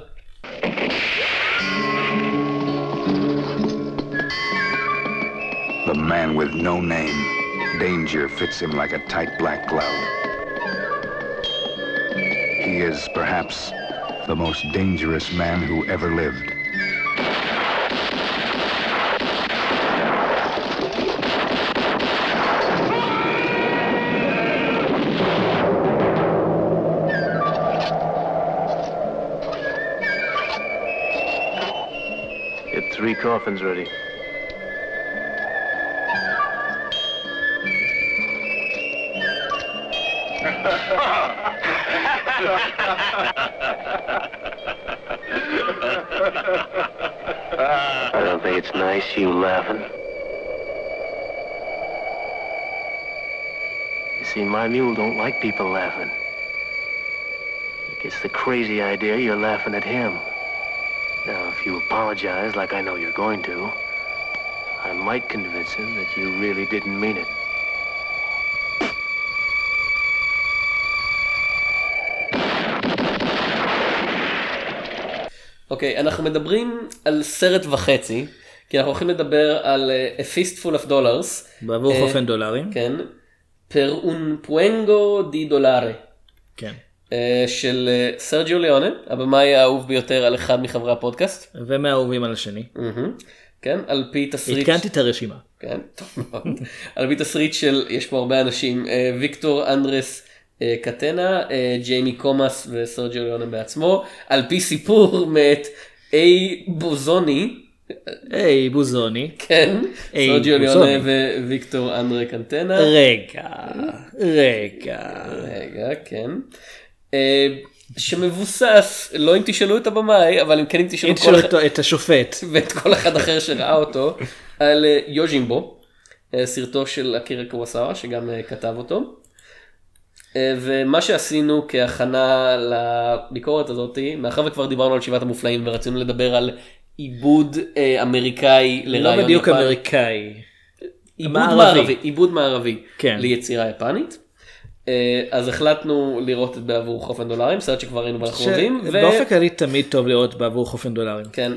Speaker 6: The man with no name. Danger fits him like a tight black glove. He is perhaps the most dangerous man who ever lived.
Speaker 7: Get three coffins ready. I don't think it's nice, you laughing. You see, my mule don't like people laughing. He gets the crazy idea you're laughing at him. Now, if you apologize like I know you're going to, I might convince him that you really didn't mean it.
Speaker 2: אוקיי, אנחנו מדברים על סרט וחצי, כי אנחנו הולכים לדבר על uh, A Fistful of Dollars.
Speaker 3: בעבור
Speaker 2: אה,
Speaker 3: חופן דולרים.
Speaker 2: כן. Per un puengo di dollare.
Speaker 3: כן.
Speaker 2: אה, של אה, סרג'יו ליאונה, הבמאי האהוב ביותר על אחד מחברי הפודקאסט.
Speaker 3: ומהאהובים על השני.
Speaker 2: מהמם. כן, על פי תסריט...
Speaker 3: התקנתי את הרשימה.
Speaker 2: כן, טוב מאוד. על פי תסריט של, יש פה הרבה אנשים, אה, ויקטור אנדרס אה, קטנה, אה, ג'יימי קומאס וסרג'יו ליונה בעצמו, על פי סיפור מאת איי בוזוני,
Speaker 3: היי, בוזוני.
Speaker 2: כן,
Speaker 3: איי,
Speaker 2: סרג'יו
Speaker 3: בוזוני.
Speaker 2: ליונה וויקטור אנדרה קנטנה.
Speaker 3: רגע, רגע.
Speaker 2: רגע, כן. אה, שמבוסס, לא אם תשאלו את הבמאי, אבל אם כן אם תשאלו
Speaker 3: אם
Speaker 2: כל
Speaker 3: תשאלו
Speaker 2: אחד,
Speaker 3: אותו- את השופט.
Speaker 2: ואת כל אחד אחר שראה אותו, על אה, יוז'ימבו, אה, סרטו של אקירה קורוסאווה, שגם אה, כתב אותו. אה, ומה שעשינו כהכנה לביקורת הזאת, מאחר וכבר דיברנו על שבעת המופלאים ורצינו לדבר על עיבוד אה, אמריקאי לרעיון
Speaker 3: לא בדיוק
Speaker 2: יפני.
Speaker 3: אמריקאי.
Speaker 2: עיבוד
Speaker 3: מערבי.
Speaker 2: מערבי, עיבוד מערבי
Speaker 3: כן.
Speaker 2: ליצירה יפנית. אה, אז החלטנו לראות את בעבור חופן דולרים, סרט שכבר ראינו ואנחנו אוהבים. ו-
Speaker 3: באופן כללי תמיד טוב לראות בעבור חופן דולרים.
Speaker 2: כן,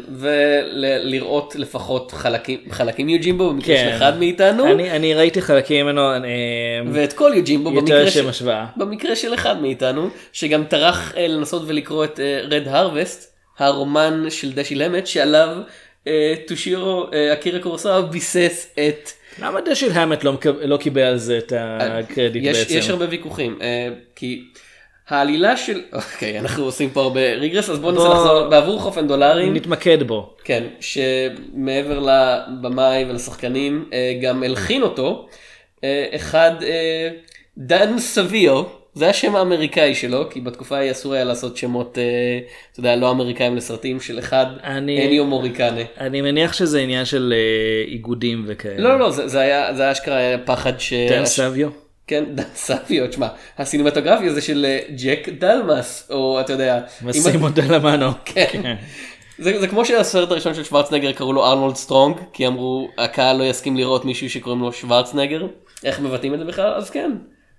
Speaker 2: ולראות לפחות חלקים, חלקים יוג'ימבו במקרה
Speaker 3: כן.
Speaker 2: של אחד מאיתנו,
Speaker 3: אני אני ראיתי חלקים ממנו אה,
Speaker 2: ואת כל יוג'ימבו
Speaker 3: יותר
Speaker 2: במקרה,
Speaker 3: לשם
Speaker 2: של,
Speaker 3: השוואה.
Speaker 2: במקרה של אחד מאיתנו, שגם טרח אה, לנסות ולקרוא את רד הרווסט, הרומן של דשי למט, שעליו אה, טושירו אה, אקירה קורוסאווה ביסס את...
Speaker 3: למה דשיל המט לא מקב- לא קיבל על זה את הקרדיט
Speaker 2: יש,
Speaker 3: בעצם?
Speaker 2: יש הרבה ויכוחים, אה, כי העלילה של... אוקיי, אנחנו עושים פה הרבה ריגרס, אז בואו ננסה
Speaker 3: בוא-
Speaker 2: לחזור בעבור חופן דולרים.
Speaker 3: נתמקד בו.
Speaker 2: כן, שמעבר לבמאי ולשחקנים, אה, גם הלחין אותו, אה, אחד, אה, דן סביו, זה השם האמריקאי שלו, כי בתקופה ההיא אסור היה לעשות שמות, אה, אתה יודע, לא אמריקאים לסרטים, של אחד,
Speaker 3: אני-
Speaker 2: אניו מוריקנה.
Speaker 3: אני מניח שזה עניין של אה, איגודים וכאלה.
Speaker 2: לא, לא, זה, זה היה, זה היה אשכרה היה פחד ש...
Speaker 3: דן סביו?
Speaker 2: כן, דן סביו, תשמע, הסינמטוגרפיה זה של אה, ג'ק דלמאס, או אתה יודע, אם-
Speaker 3: מסימו דלמנו.
Speaker 2: כן. זה, זה כמו שהסרט הראשון של שוורצנגר קראו לו ארנולד סטרונג, כי אמרו הקהל לא יסכים לראות מישהו שקוראים לו שוורצנגר, איך מבטאים את זה בכלל? אז כן.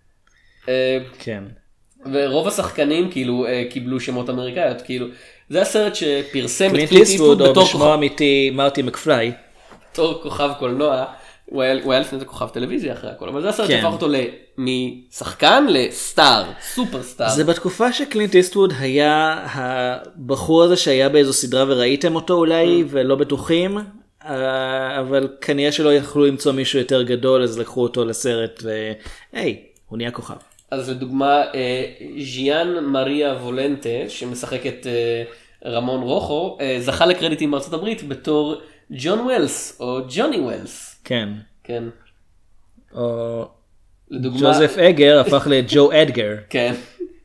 Speaker 2: אה,
Speaker 3: כן.
Speaker 2: ורוב השחקנים כאילו אה, קיבלו שמות אמריקאיות, כאילו, זה הסרט שפרסם את
Speaker 3: קלינט
Speaker 2: קלינט
Speaker 3: איסטווד,
Speaker 2: איסטווד
Speaker 3: או
Speaker 2: בתור
Speaker 3: בשמו
Speaker 2: כוכב,
Speaker 3: האמיתי מרטי מקפליי.
Speaker 2: בתור כוכב קולנוע, הוא היה, הוא היה לפני זה כוכב טלוויזיה אחרי הכל, אבל זה הסרט
Speaker 3: כן.
Speaker 2: שהפך אותו ל- משחקן לסטאר, סופר סטאר.
Speaker 3: זה בתקופה שקלינט איסטווד היה הבחור הזה שהיה באיזו סדרה וראיתם אותו אולי ולא בטוחים, אה, אבל כנראה שלא יכלו למצוא מישהו יותר גדול אז לקחו אותו לסרט והי, הוא נהיה כוכב.
Speaker 2: אז לדוגמה, אה, ז'יאן מריה וולנטה, שמשחק את אה, רמון רוחו, אה, זכה לקרדיטים בארצות הברית בתור ג'ון ווילס, או ג'וני ווילס.
Speaker 3: כן.
Speaker 2: כן.
Speaker 3: או
Speaker 2: לדוגמה,
Speaker 3: ג'וזף אגר הפך לג'ו אדגר.
Speaker 2: כן.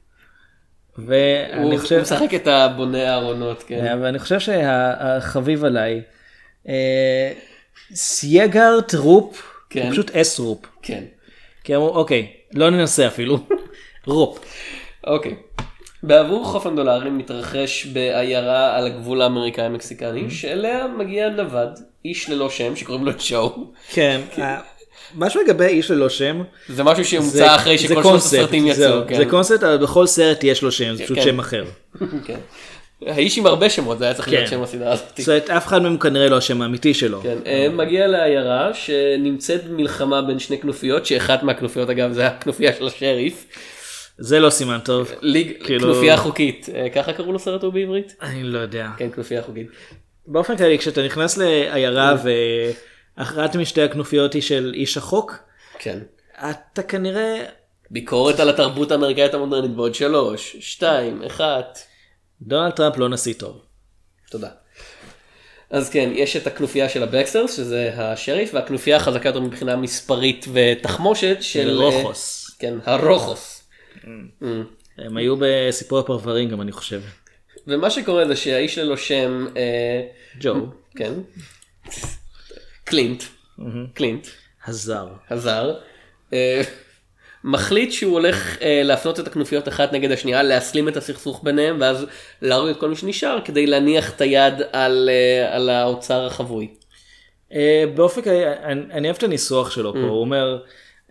Speaker 3: ואני
Speaker 2: הוא,
Speaker 3: חושב...
Speaker 2: הוא משחק את הבונה הארונות, כן.
Speaker 3: ואני חושב שהחביב עליי, אה, סייגר טרופ,
Speaker 2: כן.
Speaker 3: הוא פשוט אס רופ.
Speaker 2: כן.
Speaker 3: כי אמרו, אוקיי, לא ננסה אפילו, רופ.
Speaker 2: אוקיי. בעבור חופן דולרים מתרחש בעיירה על הגבול האמריקאי-מקסיקני, שאליה מגיע נווד, איש ללא שם, שקוראים לו ג'ו.
Speaker 3: כן, אה, משהו לגבי איש ללא שם,
Speaker 2: זה משהו
Speaker 3: זה-
Speaker 2: שהומצא אחרי
Speaker 3: זה
Speaker 2: שכל שלוש
Speaker 3: קונספט,
Speaker 2: הסרטים יצאו.
Speaker 3: זהו,
Speaker 2: כן.
Speaker 3: זה קונספט, אבל בכל סרט יש לו שם, זה פשוט
Speaker 2: כן.
Speaker 3: שם אחר.
Speaker 2: כן. האיש עם הרבה שמות, זה היה צריך להיות
Speaker 3: כן.
Speaker 2: שם הסדרה הזאת.
Speaker 3: זאת אומרת, אף אחד מהם כנראה לא השם האמיתי שלו.
Speaker 2: כן, אה, מגיע לעיירה שנמצאת במלחמה בין שני כנופיות, שאחת מהכנופיות אגב זה הכנופיה של השריף,
Speaker 3: זה לא סימן טוב.
Speaker 2: ליג,
Speaker 3: כאילו-
Speaker 2: כנופיה חוקית, אה, ככה קראו לסרט הוא בעברית?
Speaker 3: אני לא יודע.
Speaker 2: כן, כנופיה חוקית.
Speaker 3: באופן כללי, כשאתה נכנס לעיירה ואחת משתי הכנופיות היא של איש החוק,
Speaker 2: כן.
Speaker 3: אתה כנראה...
Speaker 2: ביקורת על התרבות האמריקאית המודרנית בעוד שלוש, שתיים, אחת.
Speaker 3: דונלד טראמפ לא נשיא טוב.
Speaker 2: תודה. אז כן, יש את הכנופיה של הבקסטרס, שזה השריף, והכנופיה החזקה יותר מבחינה מספרית ותחמושת של...
Speaker 3: רוחוס.
Speaker 2: כן, הרוחוס. Mm.
Speaker 3: הם היו בסיפור הפרברים גם אני חושב.
Speaker 2: ומה שקורה זה שהאיש ללא שם, אה,
Speaker 3: ג'ו.
Speaker 2: כן, קלינט, קלינט,
Speaker 3: הזר.
Speaker 2: הזר, אה, מחליט שהוא הולך אה, להפנות את הכנופיות אחת נגד השנייה, להסלים את הסכסוך ביניהם, ואז להרוג את כל מי שנשאר, כדי להניח את היד על, אה, על האוצר החבוי.
Speaker 3: אה, באופן כללי, אני אני אוהב את הניסוח שלו פה, הוא אומר,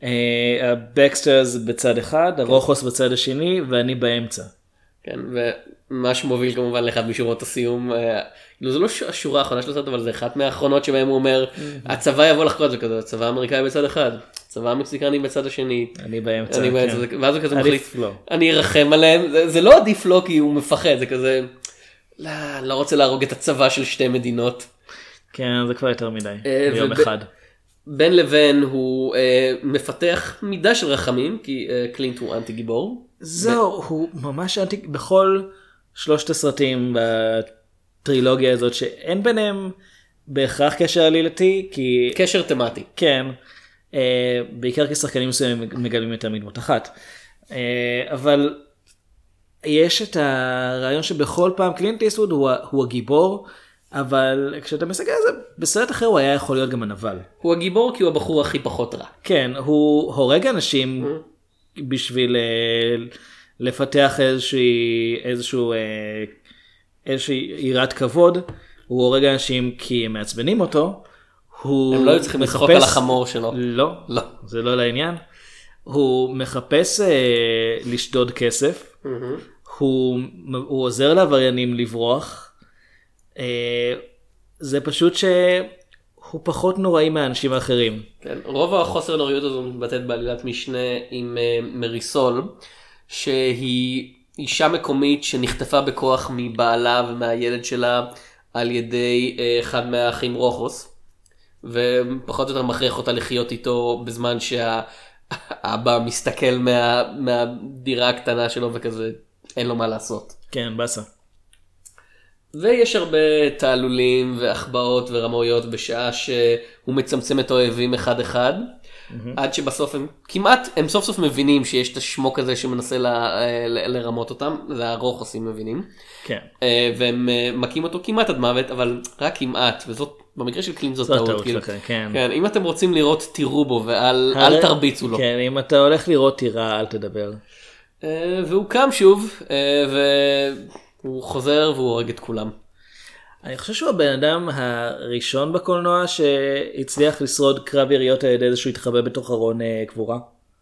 Speaker 3: הבקסטרס בצד אחד, הרוחוס בצד השני, ואני באמצע.
Speaker 2: כן, ומה שמוביל כמובן לאחד משורות הסיום, אה, כאילו זה לא ש- השורה האחרונה של הסרט, אבל זה אחת מהאחרונות שבהם הוא אומר, הצבא יבוא לחקור את זה כזה, הצבא האמריקאי בצד אחד, הצבא המקסיקני בצד השני,
Speaker 3: אני באמצע.
Speaker 2: אני באמצע,
Speaker 3: כן.
Speaker 2: זה- ואז הוא כזה
Speaker 3: עדיף
Speaker 2: מחליט,
Speaker 3: לא.
Speaker 2: אני ארחם עליהם, זה- זה לא עדיף לו כי הוא מפחד, זה כזה, לא, אני לא רוצה להרוג את הצבא של שתי מדינות.
Speaker 3: כן, זה כבר יותר מדי,
Speaker 2: אה,
Speaker 3: ביום
Speaker 2: וב-
Speaker 3: אחד.
Speaker 2: בין לבין הוא אה, מפתח מידה של רחמים, כי אה, קלינט הוא אנטי גיבור.
Speaker 3: זהו, הוא ממש אנטי, בכל שלושת הסרטים בטרילוגיה הזאת, שאין ביניהם בהכרח קשר עלילתי, כי...
Speaker 2: קשר תמטי.
Speaker 3: כן, אה, בעיקר כשחקנים מסוימים מגלמים יותר מדמות אחת. אה, אבל יש את הרעיון שבכל פעם קלינט איסטווד הוא, הוא הגיבור, אבל כשאתה מסתכל על זה, בסרט אחר הוא היה יכול להיות גם הנבל.
Speaker 2: הוא הגיבור כי הוא הבחור הכי פחות רע.
Speaker 3: כן, הוא הורג אנשים בשביל לפתח איזושהי, איזשהו, איזושהי יראת כבוד. הוא הורג אנשים כי הם מעצבנים אותו.
Speaker 2: הם לא צריכים לצחוק על החמור שלו.
Speaker 3: לא,
Speaker 2: לא.
Speaker 3: זה לא לעניין. הוא מחפש אה, לשדוד כסף. הוא, הוא עוזר לעבריינים לברוח. זה פשוט שהוא פחות נוראי מהאנשים האחרים.
Speaker 2: כן, רוב החוסר נוראיות הזו מתבטאת בעלילת משנה עם מריסול, שהיא אישה מקומית שנחטפה בכוח מבעלה ומהילד שלה על ידי אחד מהאחים רוחוס, ופחות או יותר מכריח אותה לחיות איתו בזמן שהאבא מסתכל מה, מהדירה הקטנה שלו וכזה אין לו מה לעשות.
Speaker 3: כן, בסה.
Speaker 2: ויש הרבה תעלולים והחבאות ורמויות בשעה שהוא מצמצם את האוהבים אחד אחד, mm-hmm. עד שבסוף הם כמעט, הם סוף סוף מבינים שיש את השמוק הזה שמנסה ל, ל, לרמות אותם, זה הרוחוסים מבינים,
Speaker 3: כן.
Speaker 2: והם מקים אותו כמעט עד מוות, אבל רק כמעט, וזאת, במקרה של קלינט זאת
Speaker 3: זאת
Speaker 2: טעות,
Speaker 3: טעות
Speaker 2: כאילו,
Speaker 3: שלכם, כן.
Speaker 2: כן, אם אתם רוצים לראות תראו בו ואל
Speaker 3: הרי,
Speaker 2: אל תרביצו לו.
Speaker 3: כן, אם אתה הולך לראות תירה, אל תדבר.
Speaker 2: והוא קם שוב, והוא חוזר והוא הורג את כולם.
Speaker 3: אני חושב שהוא הבן אדם הראשון בקולנוע שהצליח לשרוד קרב יריות על ידי איזשהו התחבא בתוך ארון קבורה.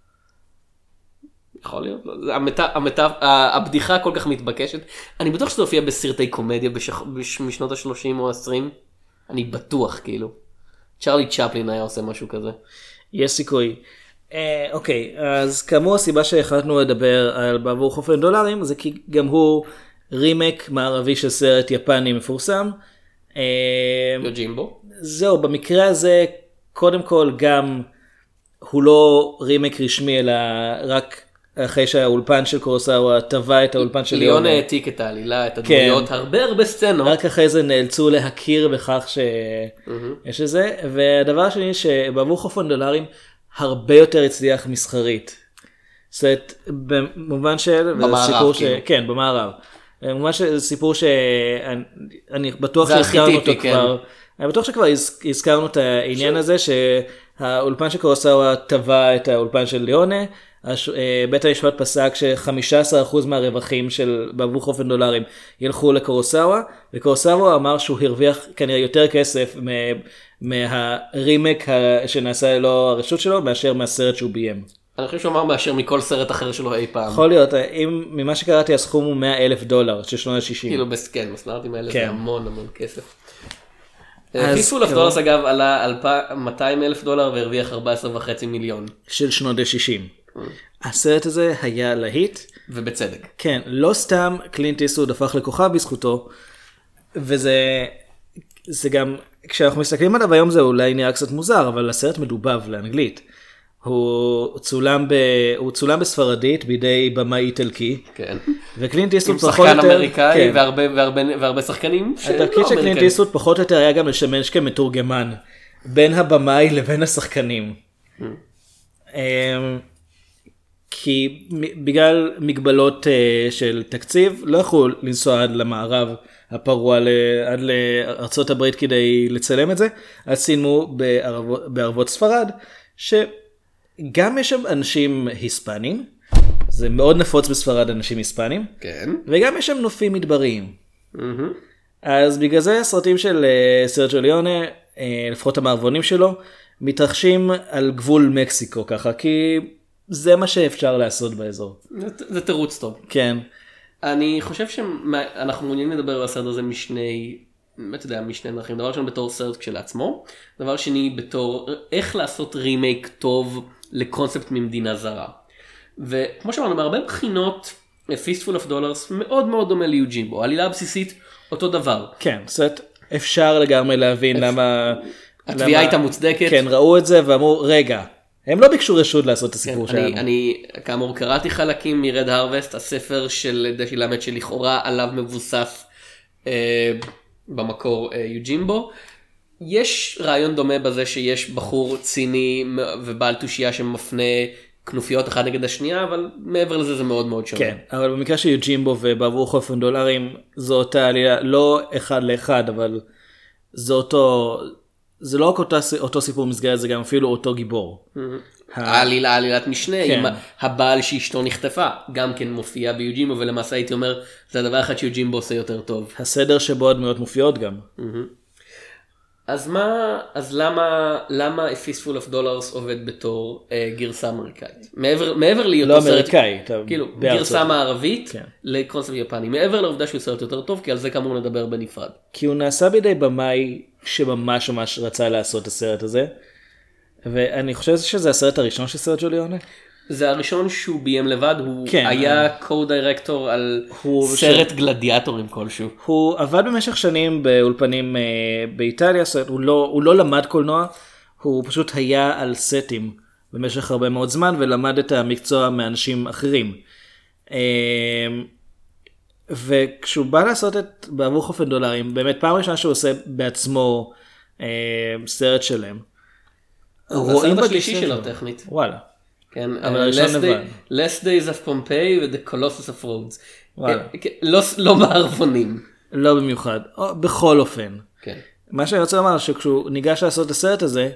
Speaker 2: יכול להיות. המטה, המטה, הבדיחה כל כך מתבקשת. אני בטוח שזה הופיע בסרטי קומדיה בשח, בש, משנות ה-שלושים או ה-עשרים. אני בטוח כאילו. צ'רלי צ'פלין היה עושה משהו כזה.
Speaker 3: יש סיכוי. אה, אוקיי, אז כאמור הסיבה שהחלטנו לדבר על בעבור חופן דולרים זה כי גם הוא רימק מערבי של סרט יפני מפורסם.
Speaker 2: יוג'ימבו.
Speaker 3: זהו, במקרה הזה קודם כל גם הוא לא רימק רשמי אלא רק אחרי שהאולפן של קורוסאווה טבע את האולפן של ליונה.
Speaker 2: ליונה העתיק את העלילה, את הדמויות, הרבה הרבה סצנות.
Speaker 3: רק אחרי זה נאלצו להכיר בכך שיש את זה. והדבר השני שבעבור חופן דולרים הרבה יותר הצליח מסחרית. זאת אומרת, במובן של...
Speaker 2: במערב,
Speaker 3: ש...
Speaker 2: כאילו.
Speaker 3: כן, במערב. במובן של סיפור שאני בטוח
Speaker 2: זה
Speaker 3: שהזכרנו
Speaker 2: ארכיטיפי,
Speaker 3: אותו
Speaker 2: כן.
Speaker 3: כבר. אני בטוח שכבר הזכרנו את העניין ש... הזה שהאולפן של קורוסאווה טבע את האולפן של ליונה. הש... בית המשפט פסק ש-חמישה עשר אחוז מהרווחים של בעבור חופן דולרים ילכו לקורוסאווה, וקורוסאווה אמר שהוא הרוויח כנראה יותר כסף מה... מהרימק שנעשה ללא הרשות שלו מאשר מהסרט שהוא ביים.
Speaker 2: אני חושב שהוא אמר מאשר מכל סרט אחר שלו אי פעם.
Speaker 3: יכול להיות, אם ממה שקראתי הסכום הוא מאה אלף דולר של שנות ה-שישים.
Speaker 2: כאילו בסקן, בסלארטים האלה
Speaker 3: כן.
Speaker 2: זה המון המון כסף.
Speaker 3: אז
Speaker 2: פיספול אוף דולרס אגב עלה מאתיים אלף דולר והרוויח ארבעה עשר וחצי מיליון.
Speaker 3: של שנות ה-שישים. הסרט הזה היה להיט.
Speaker 2: ובצדק.
Speaker 3: כן, לא סתם קלינט איסטווד הפך לכוכב בזכותו, וזה זה גם, כשאנחנו מסתכלים עליו היום זה אולי נראה קצת מוזר, אבל הסרט מדובב לאנגלית. הוא צולם, ב... הוא צולם בספרדית בידי במאי איטלקי.
Speaker 2: כן.
Speaker 3: וקלינט איסטווד
Speaker 2: עם
Speaker 3: פחות או יותר...
Speaker 2: שחקן אמריקאי
Speaker 3: כן.
Speaker 2: והרבה, והרבה, והרבה שחקנים שלא
Speaker 3: התפקיד של קלינט
Speaker 2: אמריקאים.
Speaker 3: איסטווד פחות או יותר היה גם לשמש כמתורגמן בין הבמאי לבין השחקנים. אמ, כי בגלל מגבלות של תקציב לא יכולו לנסוע עד למערב הפרוע עד לארצות הברית כדי לצלם את זה, אז צילמו בערבות, בערבות ספרד, שגם יש שם אנשים היספנים, זה מאוד נפוץ בספרד אנשים היספנים,
Speaker 2: כן.
Speaker 3: וגם יש שם נופים מדבריים. אז בגלל זה הסרטים של סרג'יו ליונה, לפחות המערבונים שלו, מתרחשים על גבול מקסיקו ככה, כי זה מה שאפשר לעשות באזור.
Speaker 2: זה, זה תירוץ טוב.
Speaker 3: כן.
Speaker 2: אני חושב שאנחנו מעוניינים לדבר על הסרט הזה משני, אתה יודע, משני דרכים. דבר ראשון בתור סרט כשלעצמו, דבר שני בתור איך לעשות רימייק טוב לקונספט ממדינה זרה. וכמו שאמרנו, מהרבה בחינות, Fistful of Dollars מאוד מאוד דומה ליוג'ימבו. העלילה הבסיסית אותו דבר.
Speaker 3: כן, זאת אומרת, אפשר לגמרי להבין למה
Speaker 2: התביעה
Speaker 3: למה-
Speaker 2: הייתה מוצדקת.
Speaker 3: כן, ראו את זה ואמרו, רגע, הם לא ביקשו רשות לעשות את
Speaker 2: כן,
Speaker 3: הסיפור
Speaker 2: אני,
Speaker 3: שלנו.
Speaker 2: אני כאמור קראתי חלקים מרד הרווסט, הספר של דשי למד שלכאורה עליו מבוסס אה, במקור אה, יוג'ימבו. יש רעיון דומה בזה שיש בחור ציני ובעל תושייה שמפנה כנופיות אחד נגד השנייה, אבל מעבר לזה זה מאוד מאוד שונה.
Speaker 3: כן, אבל במקרה של יוג'ימבו ובעבור חופן דולרים, זו אותה עלילה, לא אחד לאחד, אבל זה אותו, זה לא רק אותו, אותו סיפור מסגרת, זה גם אפילו אותו גיבור.
Speaker 2: העלילה, עלילת משנה,
Speaker 3: כן.
Speaker 2: עם הבעל שאשתו נחטפה, גם כן מופיע ביוג'ימבו, ולמעשה הייתי אומר, זה הדבר אחד שיוג'ימבו עושה יותר טוב.
Speaker 3: הסדר שבו הדמויות מופיעות גם.
Speaker 2: אז מה, אז למה, למה A Fistful of Dollars עובד בתור אה, גרסה אמריקאית? מעבר, מעבר להיותו
Speaker 3: לא
Speaker 2: סרט,
Speaker 3: אמריקאי, אתה
Speaker 2: כאילו,
Speaker 3: בארצות.
Speaker 2: גרסה מערבית
Speaker 3: כן.
Speaker 2: לקונספט יפני, מעבר לעובדה שהוא סרט יותר טוב, כי על זה כאמור נדבר בנפרד.
Speaker 3: כי הוא נעשה בידי במאי שממש ממש רצה לעשות את הסרט הזה, ואני חושב שזה הסרט הראשון של סרט ג'וליונה.
Speaker 2: זה הראשון שהוא ביים לבד, הוא
Speaker 3: כן,
Speaker 2: היה קו-דירקטור על
Speaker 3: הוא
Speaker 2: סרט גלדיאטורים כלשהו.
Speaker 3: הוא עבד במשך שנים באולפנים אה, באיטליה, זאת אומרת, הוא לא, הוא לא למד קולנוע, הוא פשוט היה על סטים במשך הרבה מאוד זמן, ולמד את המקצוע מאנשים אחרים. אה, וכשהוא בא לעשות את בעבור חופן דולרים, באמת פעם ראשונה שהוא עושה בעצמו אה, סרט שלם.
Speaker 2: זה הסרט השלישי שלו טכנית.
Speaker 3: וואלה.
Speaker 2: כן,
Speaker 3: אבל
Speaker 2: uh,
Speaker 3: הראשון
Speaker 2: less,
Speaker 3: לבד.
Speaker 2: day, less Days of Pompeii ו-The Colossus of Rhodes.
Speaker 3: וואלה.
Speaker 2: כן, כן, לא, לא מערבונים.
Speaker 3: לא במיוחד, או, בכל אופן.
Speaker 2: כן.
Speaker 3: מה שאני רוצה לומר, שכשהוא ניגש לעשות את הסרט הזה,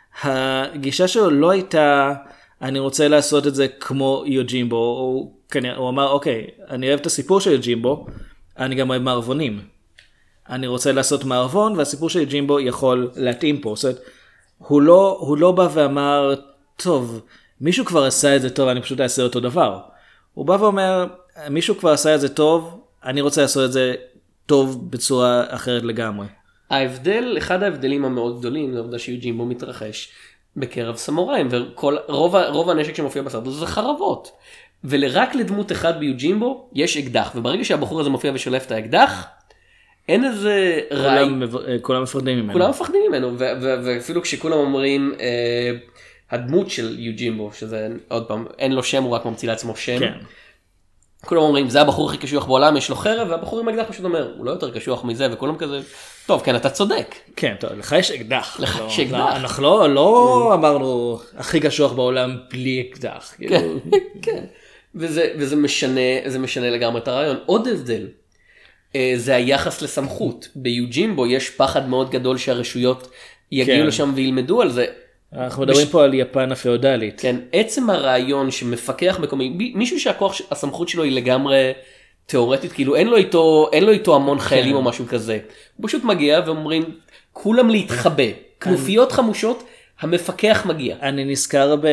Speaker 3: הגישה שלו לא הייתה, אני רוצה לעשות את זה כמו יוג'ימבו, הוא, כנראה, הוא אמר, אוקיי, אני אוהב את הסיפור של יוג'ימבו, אני גם אוהב מערבונים. אני רוצה לעשות מערבון, והסיפור של יוג'ימבו יכול להתאים פה. זאת אומרת, הוא לא, הוא לא בא ואמר, טוב, מישהו כבר עשה את זה טוב, אני פשוט אעשה אותו דבר. הוא בא ואומר, מישהו כבר עשה את זה טוב, אני רוצה לעשות את זה טוב בצורה אחרת לגמרי.
Speaker 2: ההבדל, אחד ההבדלים המאוד גדולים, זה העובדה שיוג'ימבו מתרחש בקרב סמוראים, ורוב רוב הנשק שמופיע בסרט זה חרבות. ורק לדמות אחד ביוג'ימבו יש אקדח, וברגע שהבחור הזה מופיע ושולף את האקדח, אין איזה רעי...
Speaker 3: כולם, כולם מפחדים ממנו.
Speaker 2: כולם מפחדים ממנו, ו- ו- ואפילו כשכולם אומרים, אה, הדמות של יוג'ימבו, שזה עוד פעם, אין לו שם, הוא רק ממציא לעצמו שם.
Speaker 3: כן.
Speaker 2: כולם אומרים, זה הבחור הכי קשוח בעולם, יש לו חרב, והבחור עם אקדח פשוט אומר, הוא לא יותר קשוח מזה, וכולם כזה, טוב, כן, אתה צודק.
Speaker 3: כן, טוב, לך יש אקדח.
Speaker 2: לך
Speaker 3: לא,
Speaker 2: יש אקדח.
Speaker 3: לא, אנחנו לא, לא אמרנו הכי קשוח בעולם בלי אקדח. כאילו.
Speaker 2: כן, וזה, וזה משנה, זה משנה לגמרי את הרעיון. עוד הבדל, אה, זה היחס לסמכות. ביוג'ימבו יש פחד מאוד גדול שהרשויות יגיעו
Speaker 3: כן.
Speaker 2: לשם וילמדו על זה.
Speaker 3: אנחנו מדברים פה על יפן הפאודלית.
Speaker 2: כן, עצם הרעיון שמפקח מקומי, מישהו שהכוח, הסמכות שלו היא לגמרי תיאורטית, כאילו אין לו איתו, אין לו איתו המון חיילים או משהו כזה. הוא פשוט מגיע ואומרים, כולם להתחבא, כנופיות חמושות, המפקח מגיע.
Speaker 3: אני נזכר ב-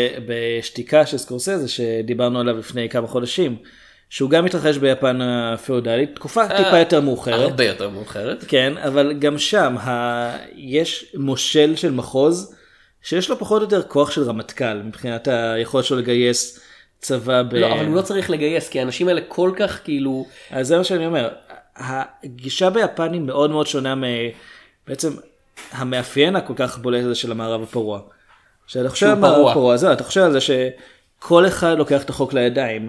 Speaker 3: בשתיקה של סקורסזה שדיברנו עליו לפני כמה חודשים, שהוא גם מתרחש ביפן הפאודלית, תקופה טיפה יותר מאוחרת.
Speaker 2: הרבה יותר מאוחרת.
Speaker 3: כן, אבל גם שם ה... יש מושל של מחוז שיש לו פחות או יותר כוח של רמטכ"ל מבחינת היכולת שלו לגייס צבא ב...
Speaker 2: לא, אבל הוא לא צריך לגייס, כי האנשים האלה כל כך כאילו...
Speaker 3: אז זה מה שאני אומר, הגישה ביפן היא מאוד מאוד שונה מ... בעצם המאפיין הכל כך בולט הזה של המערב הפרוע. שאתה חושב על המערב הפרוע, זהו, אתה חושב על זה שכל אחד לוקח את החוק לידיים.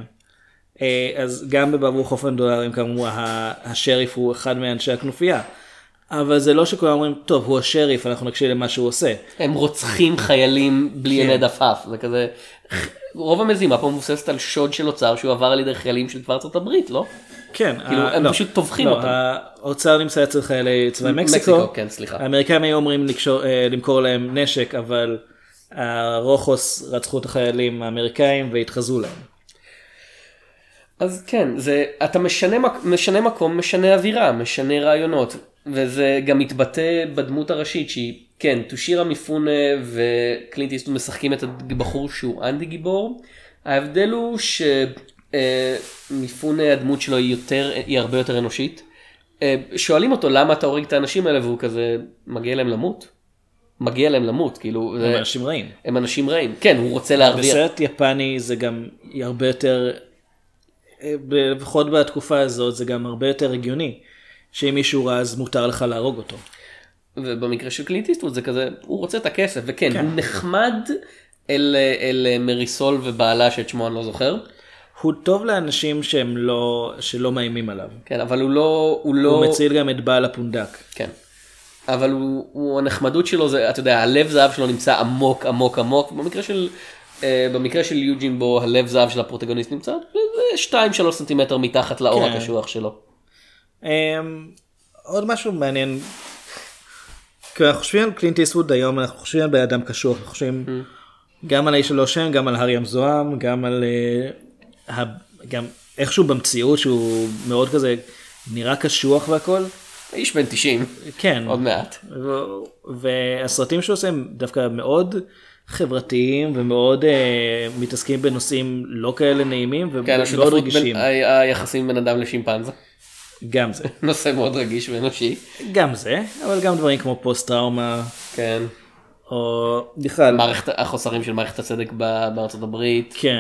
Speaker 3: אז גם בבעבור חופן דולרים כאמור, השריף הוא אחד מאנשי הכנופיה. אבל זה לא שכולם אומרים, טוב, הוא השריף, אנחנו נקשיב למה שהוא עושה.
Speaker 2: הם רוצחים חיילים בלי עיני דפף, זה כזה... רוב המזימה פה מבוססת על שוד של אוצר שהוא עבר על ידי חיילים של ארצות הברית, לא?
Speaker 3: כן.
Speaker 2: כאילו, הם
Speaker 3: לא,
Speaker 2: פשוט טובחים
Speaker 3: לא,
Speaker 2: אותם.
Speaker 3: האוצר נמצא אצל חיילי צבאי מקסיקו.
Speaker 2: מקסיקו, כן, סליחה.
Speaker 3: האמריקאים היו אומרים לקשור, למכור להם נשק, אבל הרוחוס רצחו את החיילים האמריקאים והתחזו להם.
Speaker 2: אז כן, זה, אתה משנה, משנה מקום, משנה אווירה, משנה רעיונות, וזה גם מתבטא בדמות הראשית שהיא, כן, טושירה מיפונה וקלינט איסטווד משחקים את הבחור שהוא אנטי גיבור. ההבדל הוא שמיפונה הדמות שלו היא, יותר, היא הרבה יותר אנושית. שואלים אותו למה אתה הורג את האנשים האלה והוא כזה, מגיע להם למות? מגיע להם למות, כאילו...
Speaker 3: הם זה... אנשים רעים.
Speaker 2: הם אנשים רעים, כן, הוא רוצה להרוויח.
Speaker 3: בסרט יפני זה גם הרבה יותר... לפחות בתקופה הזאת זה גם הרבה יותר הגיוני, שאם מישהו רע אז מותר לך להרוג אותו.
Speaker 2: ובמקרה של קלינט איסטווד זה כזה, הוא רוצה את הכסף, וכן, הוא נחמד אל, אל מריסול ובעלה שאת שמו אני לא זוכר.
Speaker 3: הוא טוב לאנשים שהם לא, שלא מאיימים עליו.
Speaker 2: כן, אבל הוא לא... הוא, לא...
Speaker 3: הוא מציל גם את בעל הפונדק.
Speaker 2: כן. אבל הוא, הוא, הנחמדות שלו זה, אתה יודע, הלב זהב שלו נמצא עמוק, עמוק, עמוק. במקרה של, אה, במקרה של יוג'ימבו, הלב זהב של הפרוטגוניסט נמצא שתיים שלוש סנטימטר מתחת לאור
Speaker 3: כן.
Speaker 2: הקשוח שלו.
Speaker 3: אה, עוד משהו מעניין. כשאנחנו חושבים על קלינט איסטווד היום, אנחנו חושבים על בן אדם קשוח, אנחנו חושבים mm. גם על האיש הלא שם, גם על הארי המזוהם, גם על... אה, גם איכשהו במציאות שהוא מאוד כזה נראה קשוח והכל.
Speaker 2: איש בן תשעים.
Speaker 3: כן.
Speaker 2: עוד מעט.
Speaker 3: ו- והסרטים שהוא עושה הם דווקא מאוד חברתיים ומאוד אה, מתעסקים בנושאים לא כאלה נעימים
Speaker 2: כן,
Speaker 3: ומאוד רגישים.
Speaker 2: בין, ה- היחסים בין אדם לשימפנזה.
Speaker 3: גם זה.
Speaker 2: נושא מאוד רגיש ואנושי.
Speaker 3: גם זה, אבל גם דברים כמו פוסט טראומה.
Speaker 2: כן.
Speaker 3: או בכלל.
Speaker 2: מערכת, החוסרים של מערכת הצדק בארצות הברית.
Speaker 3: כן.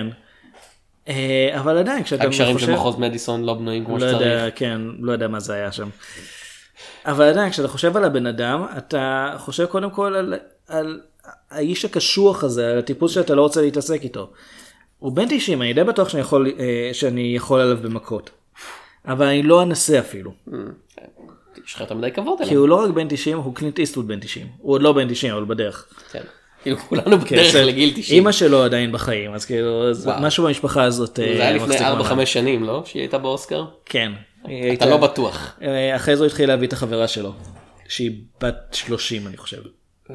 Speaker 3: אבל עדיין כשאתה
Speaker 2: הקשרים של מחוז מדיסון לא בנויים כמו
Speaker 3: לא
Speaker 2: שצריך.
Speaker 3: יודע, כן, לא יודע מה זה היה שם. אבל עדיין כשאתה חושב על הבן אדם, אתה חושב קודם כל על, על האיש הקשוח הזה, על הטיפוס שאתה לא רוצה להתעסק איתו. הוא בן תשעים, אני די בטוח שאני יכול, שאני יכול עליו במכות. אבל אני לא אנסה אפילו.
Speaker 2: יש לך יותר מדי כבוד אליו.
Speaker 3: כי הוא לא רק בן תשעים, הוא קלינט איסטווד בן תשעים. הוא עוד לא בן תשעים, אבל בדרך.
Speaker 2: כן. כאילו כולנו בדרך לגיל תשעים.
Speaker 3: אמא שלו עדיין בחיים, אז כאילו משהו במשפחה הזאת.
Speaker 2: זה היה לפני ארבע חמש שנים, לא? שהיא הייתה באוסקר?
Speaker 3: כן.
Speaker 2: אתה לא בטוח.
Speaker 3: אחרי זו התחילה להביא את החברה שלו, שהיא בת שלושים אני חושב.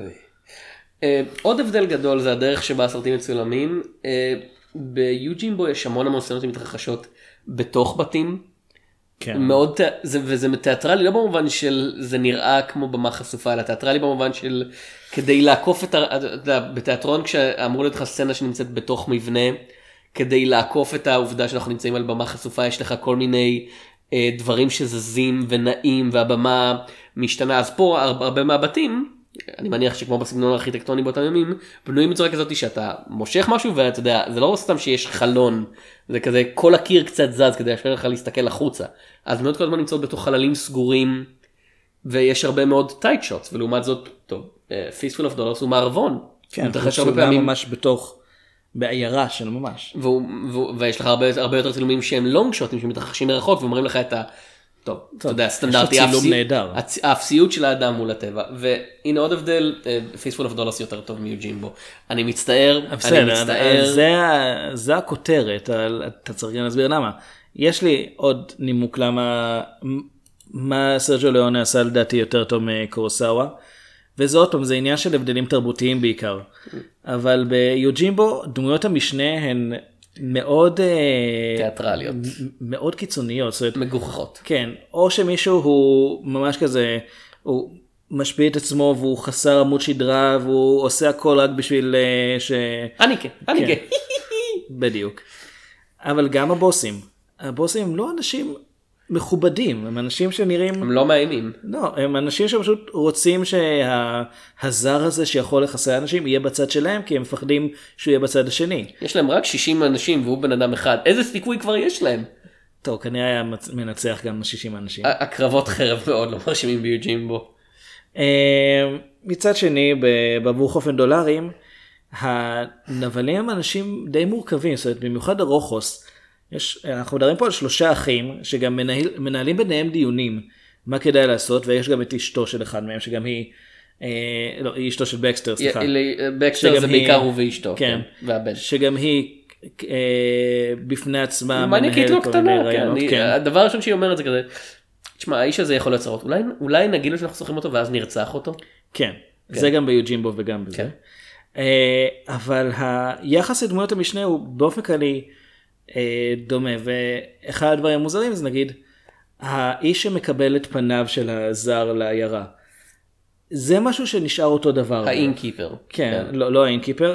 Speaker 2: עוד הבדל גדול זה הדרך שבה הסרטים מצולמים. ביוג'ימבו יש המון המון סצנות שמתרחשות בתוך בתים. מאוד, זה, וזה תיאטרלי לא במובן של זה נראה כמו במה חשופה, אלא תיאטרלי במובן של כדי לעקוף את, ה, בתיאטרון כשאמרו לך סצנה שנמצאת בתוך מבנה, כדי לעקוף את העובדה שאנחנו נמצאים על במה חשופה, יש לך כל מיני אה, דברים שזזים ונעים והבמה משתנה. אז פה הרבה מהבתים, אני מניח שכמו בסגנון הארכיטקטוני באותם ימים, בנויים בצורה כזאת שאתה מושך משהו ואתה יודע, זה לא סתם שיש חלון, זה כזה כל הקיר קצת זז כדי לאפשר לך להסתכל החוצה. אז מאוד כל הזמן נמצאות בתוך חללים סגורים, ויש הרבה מאוד טייט שוטס, ולעומת זאת, טוב, פיסטפול אוף דולרס הוא מערבון.
Speaker 3: כן, הוא גם ממש בתוך, בעיירה של ממש.
Speaker 2: ויש לך הרבה יותר צילומים שהם לונג שוטים שמתרחשים מרחוק, ואומרים לך את ה... טוב, אתה יודע, סטנדרטי, האפסיות של האדם מול הטבע, והנה עוד הבדל, פיסטפול אוף דולרס יותר טוב מיוג'ימבו. אני מצטער, אני מצטער.
Speaker 3: זה הכותרת, אתה צריך גם להסביר למה. יש לי עוד נימוק למה, מה סרג'יו ליאונה עשה לדעתי יותר טוב מקורוסאווה, וזה עוד פעם, זה עניין של הבדלים תרבותיים בעיקר. אבל ביוג'ימבו, דמויות המשנה הן מאוד
Speaker 2: תיאטרליות,
Speaker 3: מאוד קיצוניות,
Speaker 2: מגוחכות.
Speaker 3: כן, או שמישהו הוא ממש כזה, הוא משפיע את עצמו והוא חסר עמוד שדרה והוא עושה הכל רק בשביל ש...
Speaker 2: אני כן, אני כן.
Speaker 3: בדיוק. אבל גם הבוסים, הבוסים הם לא אנשים מכובדים, הם אנשים שנראים...
Speaker 2: הם לא מאיימים.
Speaker 3: לא, הם אנשים שפשוט רוצים שהזר הזה שיכול לחסר אנשים יהיה בצד שלהם, כי הם מפחדים שהוא יהיה בצד השני.
Speaker 2: יש להם רק שישים אנשים והוא בן אדם אחד. איזה סיכוי כבר יש להם?
Speaker 3: טוב, כנראה היה מנצח גם שישים אנשים.
Speaker 2: הקרבות חרב מאוד לא מרשימים ביוג'ימבו.
Speaker 3: מצד שני, בעבור חופן דולרים, הנבלים הם אנשים די מורכבים, זאת אומרת, במיוחד הרוחוס, יש, אנחנו מדברים פה על שלושה אחים שגם מנהל, מנהלים ביניהם דיונים מה כדאי לעשות, ויש גם את אשתו של אחד מהם שגם היא, אה, לא, היא אשתו של בקסטר, סליחה.
Speaker 2: בקסטר זה בעיקר הוא ואשתו,
Speaker 3: כן,
Speaker 2: כן, והבן.
Speaker 3: שגם היא אה, בפני עצמה
Speaker 2: מנהלת
Speaker 3: כל מיני רעיונות.
Speaker 2: כן, כן. הדבר הראשון שהיא אומרת זה כזה, תשמע, האיש הזה יכול לצרות, אולי, אולי נגיד לו שאנחנו שוחים אותו ואז נרצח אותו?
Speaker 3: כן, כן. זה גם ביוג'ימבו וגם בזה. כן. אה, אבל היחס לדמויות המשנה הוא באופן כללי, דומה, ואחד הדברים המוזרים זה נגיד האיש שמקבל את פניו של הזר לעיירה, זה משהו שנשאר אותו דבר.
Speaker 2: האינקיפר.
Speaker 3: כן, לא, לא האינקיפר,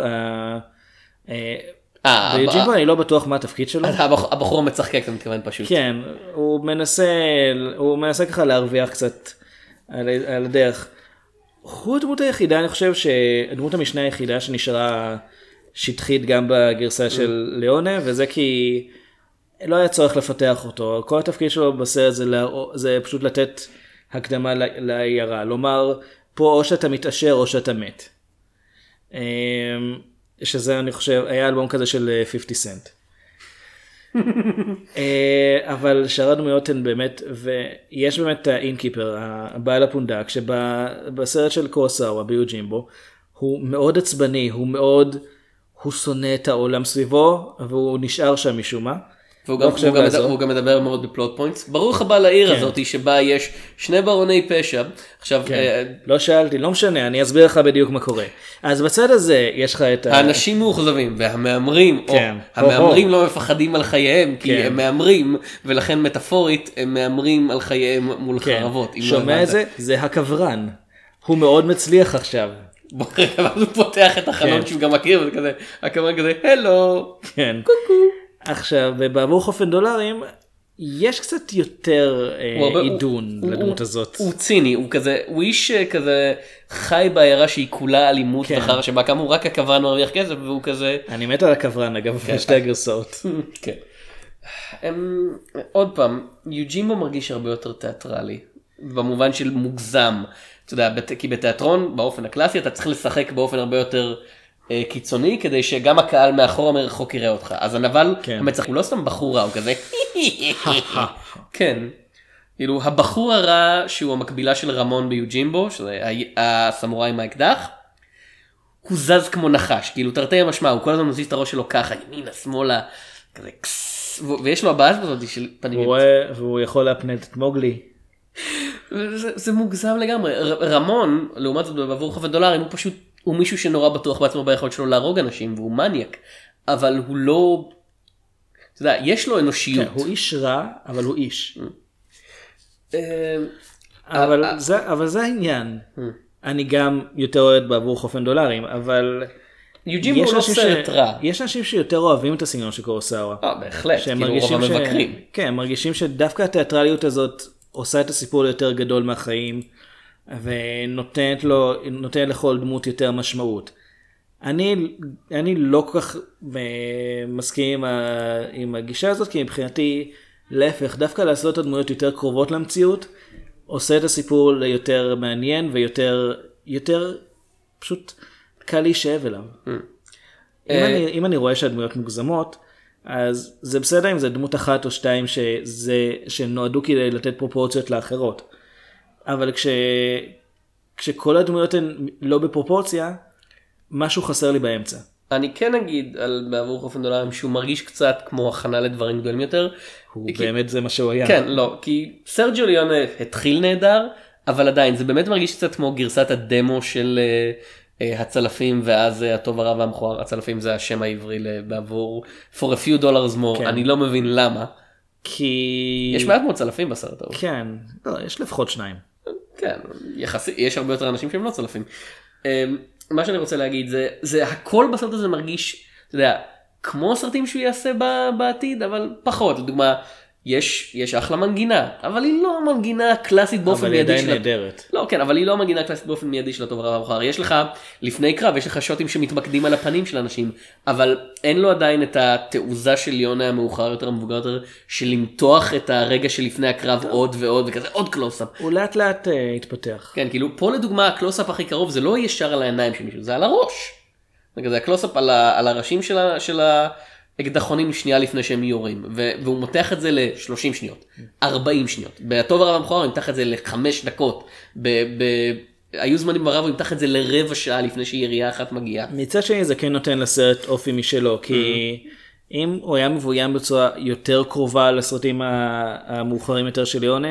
Speaker 3: ביוג'ימבו אני לא בטוח מה התפקיד שלו.
Speaker 2: הבחור מצחקק, אתה מתכוון פשוט.
Speaker 3: כן, הוא מנסה הוא מנסה ככה להרוויח קצת על הדרך. הוא הדמות היחידה, אני חושב שהדמות המשנה היחידה שנשארה שטחית גם בגרסה של ליאונה, וזה כי לא היה צורך לפתח אותו. כל התפקיד שלו בסרט זה, זה פשוט לתת הקדמה לעיירה. לומר, פה או שאתה מתעשר או שאתה מת. שזה אני חושב היה אלבום כזה של חמישים סנט. אבל שאר הדמויות הן באמת, ויש באמת את האינקיפר, הבעל הפונדק, שבסרט של קורוסאווה ביוג'ימבו, הוא מאוד עצבני, הוא מאוד, הוא שונא את העולם סביבו, והוא נשאר שם משום מה.
Speaker 2: והוא גם, הוא גם, מדבר, הוא גם מדבר מאוד בפלוט פוינטס. ברוך הבא לעיר כן. הזאת שבה יש שני ברוני פשע. עכשיו,
Speaker 3: כן.
Speaker 2: אה,
Speaker 3: לא שאלתי, לא משנה, אני אסביר לך בדיוק מה קורה. אז בצד הזה יש לך את
Speaker 2: האנשים מאוכזבים והמאמרים, כן. או
Speaker 3: הו,
Speaker 2: המאמרים
Speaker 3: הו.
Speaker 2: לא מפחדים על חייהם, כי כן. הם מאמרים, ולכן מטאפורית הם מאמרים על חייהם מול כן. חרבות.
Speaker 3: שומע את זה? זה הכוורן. הוא מאוד מצליח עכשיו.
Speaker 2: ואז הוא פותח את החלון כן. שהוא גם מכיר, וזה כזה, הכוורן כזה, הלו,
Speaker 3: כן.
Speaker 2: קוקו.
Speaker 3: עכשיו, בעבור חופן דולרים, יש קצת יותר אה, עידון הוא, לדמות
Speaker 2: הוא,
Speaker 3: הזאת.
Speaker 2: הוא ציני, הוא כזה, הוא איש כזה חי בעיירה שהיא כולה אלימות כן. וחרא שבה כאמור רק הכוון מרוויח כסף והוא כזה...
Speaker 3: אני מת על הכוון אגב, כן. בשתי הגרסאות.
Speaker 2: כן. הם, עוד פעם, יוג'ימבו מרגיש הרבה יותר תיאטרלי, במובן של מוגזם. אתה יודע, כי בתיאטרון, באופן הקלאסי, אתה צריך לשחק באופן הרבה יותר... קיצוני כדי שגם הקהל מאחורה מרחוק יראה אותך. אז הנבל המצח הוא לא סתם בחור רע, הוא כזה כן. כאילו הבחור הרע שהוא המקבילה של רמון ביוג'ימבו, שזה הסמוראי עם האקדח, הוא זז כמו נחש, כאילו תרתי משמע, הוא כל הזמן מזיז את הראש שלו ככה, ימינה, שמאלה, כזה קס, ויש לו הבאז בזאת של פנים.
Speaker 3: והוא יכול להפנט את מוגלי.
Speaker 2: זה, זה מוגזם לגמרי. רמון, לעומת זאת בעבור חופן דולרים, הוא פשוט הוא מישהו שנורא בטוח בעצמו ביכולת שלו להרוג אנשים, והוא מניאק, אבל הוא לא, אתה יודע, יש לו אנושיות.
Speaker 3: כן, הוא איש רע, אבל הוא איש. אבל זה, אבל זה העניין. אני גם יותר אוהד בעבור חופן דולרים, אבל...
Speaker 2: יוג'ימבו הוא לא סרט רע.
Speaker 3: יש אנשים שיותר אוהבים את הסגנון של קורוסאווה.
Speaker 2: אה, בהחלט, כאילו רוב המבקרים.
Speaker 3: כן, מרגישים שדווקא התיאטרליות הזאת עושה את הסיפור יותר גדול מהחיים, ונותנת לו, נותנת לכל דמות יותר משמעות. אני, אני לא כל כך מסכים עם, ה, עם הגישה הזאת, כי מבחינתי, להפך, דווקא לעשות את הדמויות יותר קרובות למציאות, עושה את הסיפור ליותר מעניין, ויותר, יותר, פשוט קל להישאב אליו. אם אני, אם אני רואה שהדמויות מוגזמות, אז זה בסדר אם זה דמות אחת או שתיים שזה, שנועדו כדי לתת פרופורציות לאחרות. אבל כש... כשכל הדמויות הן לא בפרופורציה, משהו חסר לי באמצע.
Speaker 2: אני כן אגיד על בעבור חופן דולרים שהוא מרגיש קצת כמו הכנה לדברים גדולים יותר.
Speaker 3: הוא כי... באמת זה מה שהוא היה.
Speaker 2: כן, לא, כי סרג'יו ליונה התחיל נהדר, אבל עדיין זה באמת מרגיש קצת כמו גרסת הדמו של uh, uh, הצלפים, ואז uh, הטוב הרע והמכוער, הצלפים זה השם העברי בעבור for a few dollars more, כן. אני לא מבין למה.
Speaker 3: כי...
Speaker 2: יש מעט מאוד צלפים בסרט ההוא.
Speaker 3: כן, לא, יש לפחות שניים.
Speaker 2: כן, יחסי, יש הרבה יותר אנשים שהם לא צלפים. מה שאני רוצה להגיד זה, זה הכל בסרט הזה מרגיש, אתה יודע, כמו הסרטים שהוא יעשה בעתיד, אבל פחות. לדוגמה, יש, יש אחלה מנגינה, אבל היא לא מנגינה קלאסית באופן מיידי.
Speaker 3: אבל היא עדיין נהדרת.
Speaker 2: לא, כן, אבל היא לא מנגינה קלאסית באופן מיידי של הטוב הרע והמכוער. יש לך, לפני קרב, יש לך שוטים שמתמקדים על הפנים של אנשים, אבל אין לו עדיין את התעוזה של יונה המאוחר יותר, המבוגר יותר, של למתוח את הרגע שלפני הקרב עוד ועוד, וכזה עוד קלוסאפ.
Speaker 3: הוא לאט לאט התפתח.
Speaker 2: כן, כאילו, פה לדוגמה, הקלוסאפ הכי קרוב, זה לא ישר על העיניים של מישהו, זה על הראש. זה הקלוסאפ על, על הראשים של ה... של ה... אקדחונים שנייה לפני שהם יורים, והוא מותח את זה ל-שלושים שניות, ארבעים שניות. בטוב הרע והמכוער הוא ימתח את זה לחמש דקות, היו זמנים ברב הוא ימתח את זה לרבע שעה לפני שירייה אחת מגיעה.
Speaker 3: מצד שני זה כן נותן לסרט אופי משלו, כי אם הוא היה מבוים בצורה יותר קרובה לסרטים המאוחרים יותר של ליונה,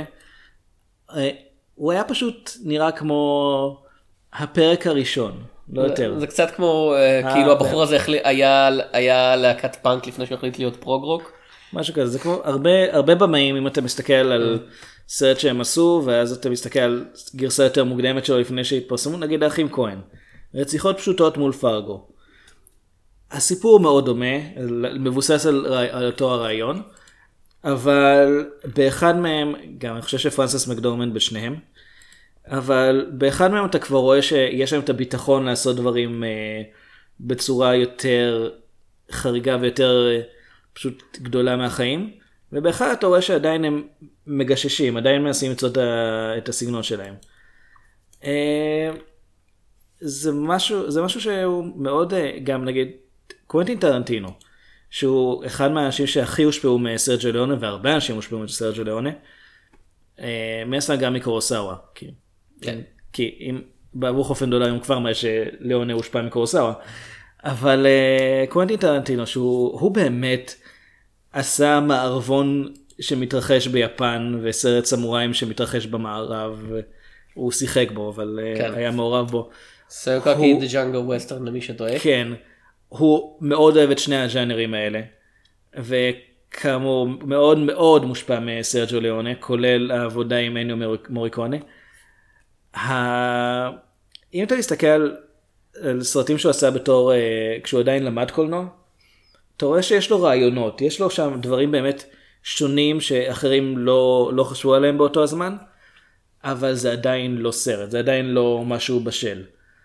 Speaker 3: הוא היה פשוט נראה כמו הפרק הראשון. לא יותר.
Speaker 2: זה קצת כמו, כאילו הבחור הזה היה להקת פאנק לפני שהוא החליט להיות פרוג-רוק.
Speaker 3: משהו כזה, זה כמו הרבה במאים, אם אתה מסתכל על סרט שהם עשו, ואז אתה מסתכל על גרסה יותר מוקדמת שלו לפני שהתפרסמו, נגיד האחים כהן. רציחות פשוטות מול פרגו. הסיפור מאוד דומה, מבוסס על אותו הרעיון, אבל באחד מהם, גם אני חושב שפרנסס מקדורמנד בשניהם, אבל באחד מהם אתה כבר רואה שיש להם את הביטחון לעשות דברים אה, בצורה יותר חריגה ויותר אה, פשוט גדולה מהחיים, ובאחד אתה רואה שעדיין הם מגששים, עדיין מנסים למצוא את הסגנון שלהם. אה, זה משהו, זה משהו שהוא מאוד, אה, גם נגיד, קוונטין טרנטינו, שהוא אחד מהאנשים שהכי הושפעו מסרג'יו ליאונה, והרבה אנשים הושפעו מסרג'יו ליאונה, אה, מסה גם מקורוסאווה, כי,
Speaker 2: כן.
Speaker 3: כי אם בעבור חופן דולרים כבר מה שליאונה הושפע מקורוסאווה, אבל אה, קוונטין טרנטינו, שהוא הוא באמת עשה מערבון שמתרחש ביפן, וסרט סמוראים שמתרחש במערב, הוא שיחק בו, אבל
Speaker 2: כן.
Speaker 3: היה מעורב בו.
Speaker 2: סרקוקי
Speaker 3: הוא-
Speaker 2: דה ג'אנגל ווסטרן למי שטועה.
Speaker 3: כן, הוא מאוד אוהב את שני הז'אנרים האלה, וכאמור מאוד מאוד מושפע מסרג'יו ליאונה, כולל העבודה עם אניו מוריקונה. ה... אם אתה מסתכל על, על סרטים שהוא עשה בתור, אה, כשהוא עדיין למד קולנוע, אתה רואה שיש לו רעיונות, יש לו שם דברים באמת שונים שאחרים לא, לא חשבו עליהם באותו הזמן, אבל זה עדיין לא סרט, זה עדיין לא משהו בשל.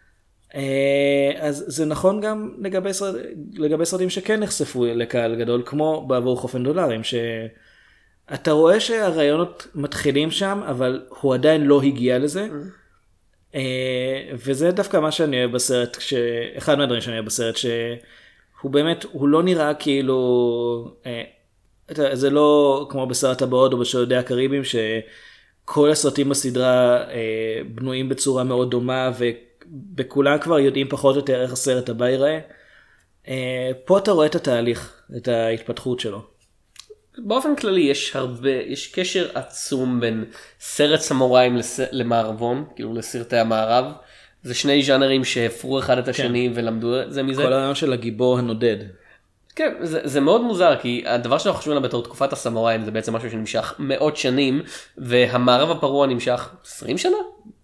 Speaker 3: אה, אז זה נכון גם לגבי, סרט, לגבי סרטים שכן נחשפו לקהל גדול, כמו בעבור חופן דולרים, שאתה רואה שהרעיונות מתחילים שם, אבל הוא עדיין לא הגיע לזה. אה, וזה דווקא מה שאני אוהב בסרט, ש... אחד מהדברים שאני אוהב בסרט, שהוא באמת, הוא לא נראה כאילו, אה, אתה- זה לא כמו בסרט הבאות או בשודדי הקריבים, שכל הסרטים בסדרה אה, בנויים בצורה מאוד דומה, ובכולם כבר יודעים פחות או יותר איך הסרט הבא ייראה. אה, פה אתה רואה את התהליך, את ההתפתחות שלו.
Speaker 2: באופן כללי יש הרבה, יש קשר עצום בין סרט סמוראים לס... למערבון, כאילו לסרטי המערב. זה שני ז'אנרים שהפרו אחד את השני ולמדו את זה מזה.
Speaker 3: כל הרעיון של הגיבור הנודד.
Speaker 2: כן, זה, זה מאוד מוזר, כי הדבר שאנחנו חושבים עליו בתור תקופת הסמוראים זה בעצם משהו שנמשך מאות שנים, והמערב הפרוע נמשך עשרים שנה?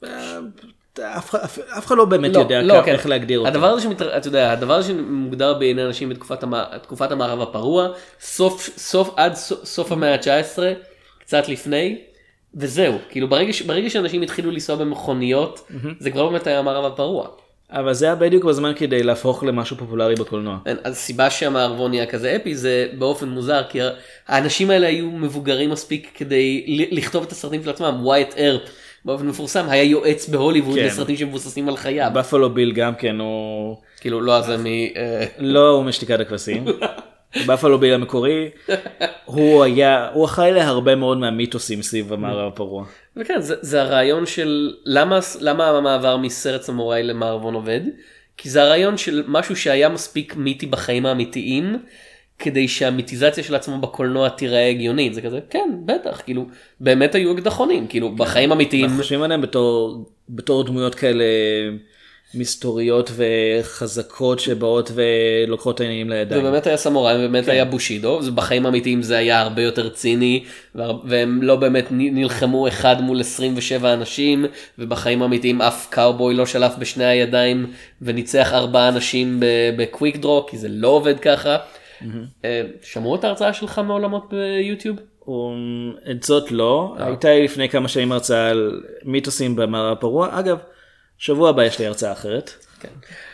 Speaker 3: אף, אף, אף אחד לא באמת
Speaker 2: לא,
Speaker 3: יודע
Speaker 2: לא,
Speaker 3: ככה,
Speaker 2: כן.
Speaker 3: איך להגדיר אותו.
Speaker 2: הדבר הזה שמתר... אתה יודע, הדבר הזה שמוגדר בעיני אנשים בתקופת המ... תקופת המערב הפרוע, סוף, סוף, עד סוף, סוף המאה ה-תשע עשרה, קצת לפני, וזהו. כאילו ברגע, ש... ברגע שאנשים התחילו לנסוע במכוניות, זה כבר באמת היה המערב הפרוע.
Speaker 3: אבל זה היה בדיוק בזמן כדי להפוך למשהו פופולרי בקולנוע.
Speaker 2: אז הסיבה שהמערבון נהיה כזה אפי זה באופן מוזר, כי האנשים האלה היו מבוגרים מספיק כדי ל- לכתוב את הסרטים של עצמם. ווייט ארפ באופן מפורסם היה יועץ בהוליווד
Speaker 3: כן.
Speaker 2: לסרטים שמבוססים על חייו.
Speaker 3: בפלו ביל גם כן הוא...
Speaker 2: כאילו לא אז מ... אה,
Speaker 3: לא הוא משתיקת הכבשים. בפלו ביל המקורי, הוא היה, הוא אחראי להרבה מאוד מהמיתוסים סביב המערב הפרוע.
Speaker 2: וכן, זה, זה הרעיון של למה, למה המעבר מסרט סמוראי למערבון עובד, כי זה הרעיון של משהו שהיה מספיק מיתי בחיים האמיתיים, כדי שהמיתיזציה של עצמו בקולנוע תיראה הגיונית. זה כזה, כן, בטח, כאילו, באמת היו אקדחונים, כאילו, בחיים האמיתיים.
Speaker 3: אנחנו חושבים עליהם בתור, בתור דמויות כאלה מסתוריות וחזקות שבאות ולוקחות את העניינים לידיים.
Speaker 2: ובאמת היה סמוראי, ובאמת היה בושידו, בחיים האמיתיים זה היה הרבה יותר ציני, והם לא באמת נלחמו אחד מול עשרים ושבע אנשים, ובחיים האמיתיים אף קאובוי לא שלף בשני הידיים, וניצח ארבעה אנשים בקוויק דרו, כי זה לא עובד ככה. שמעו את ההרצאה שלך מעולמות ביוטיוב?
Speaker 3: את זאת לא, הייתה לי לפני כמה שנים הרצאה על מיתוסים במערב הפרוע, אגב, שבוע הבא יש לי הרצאה אחרת.
Speaker 2: כן.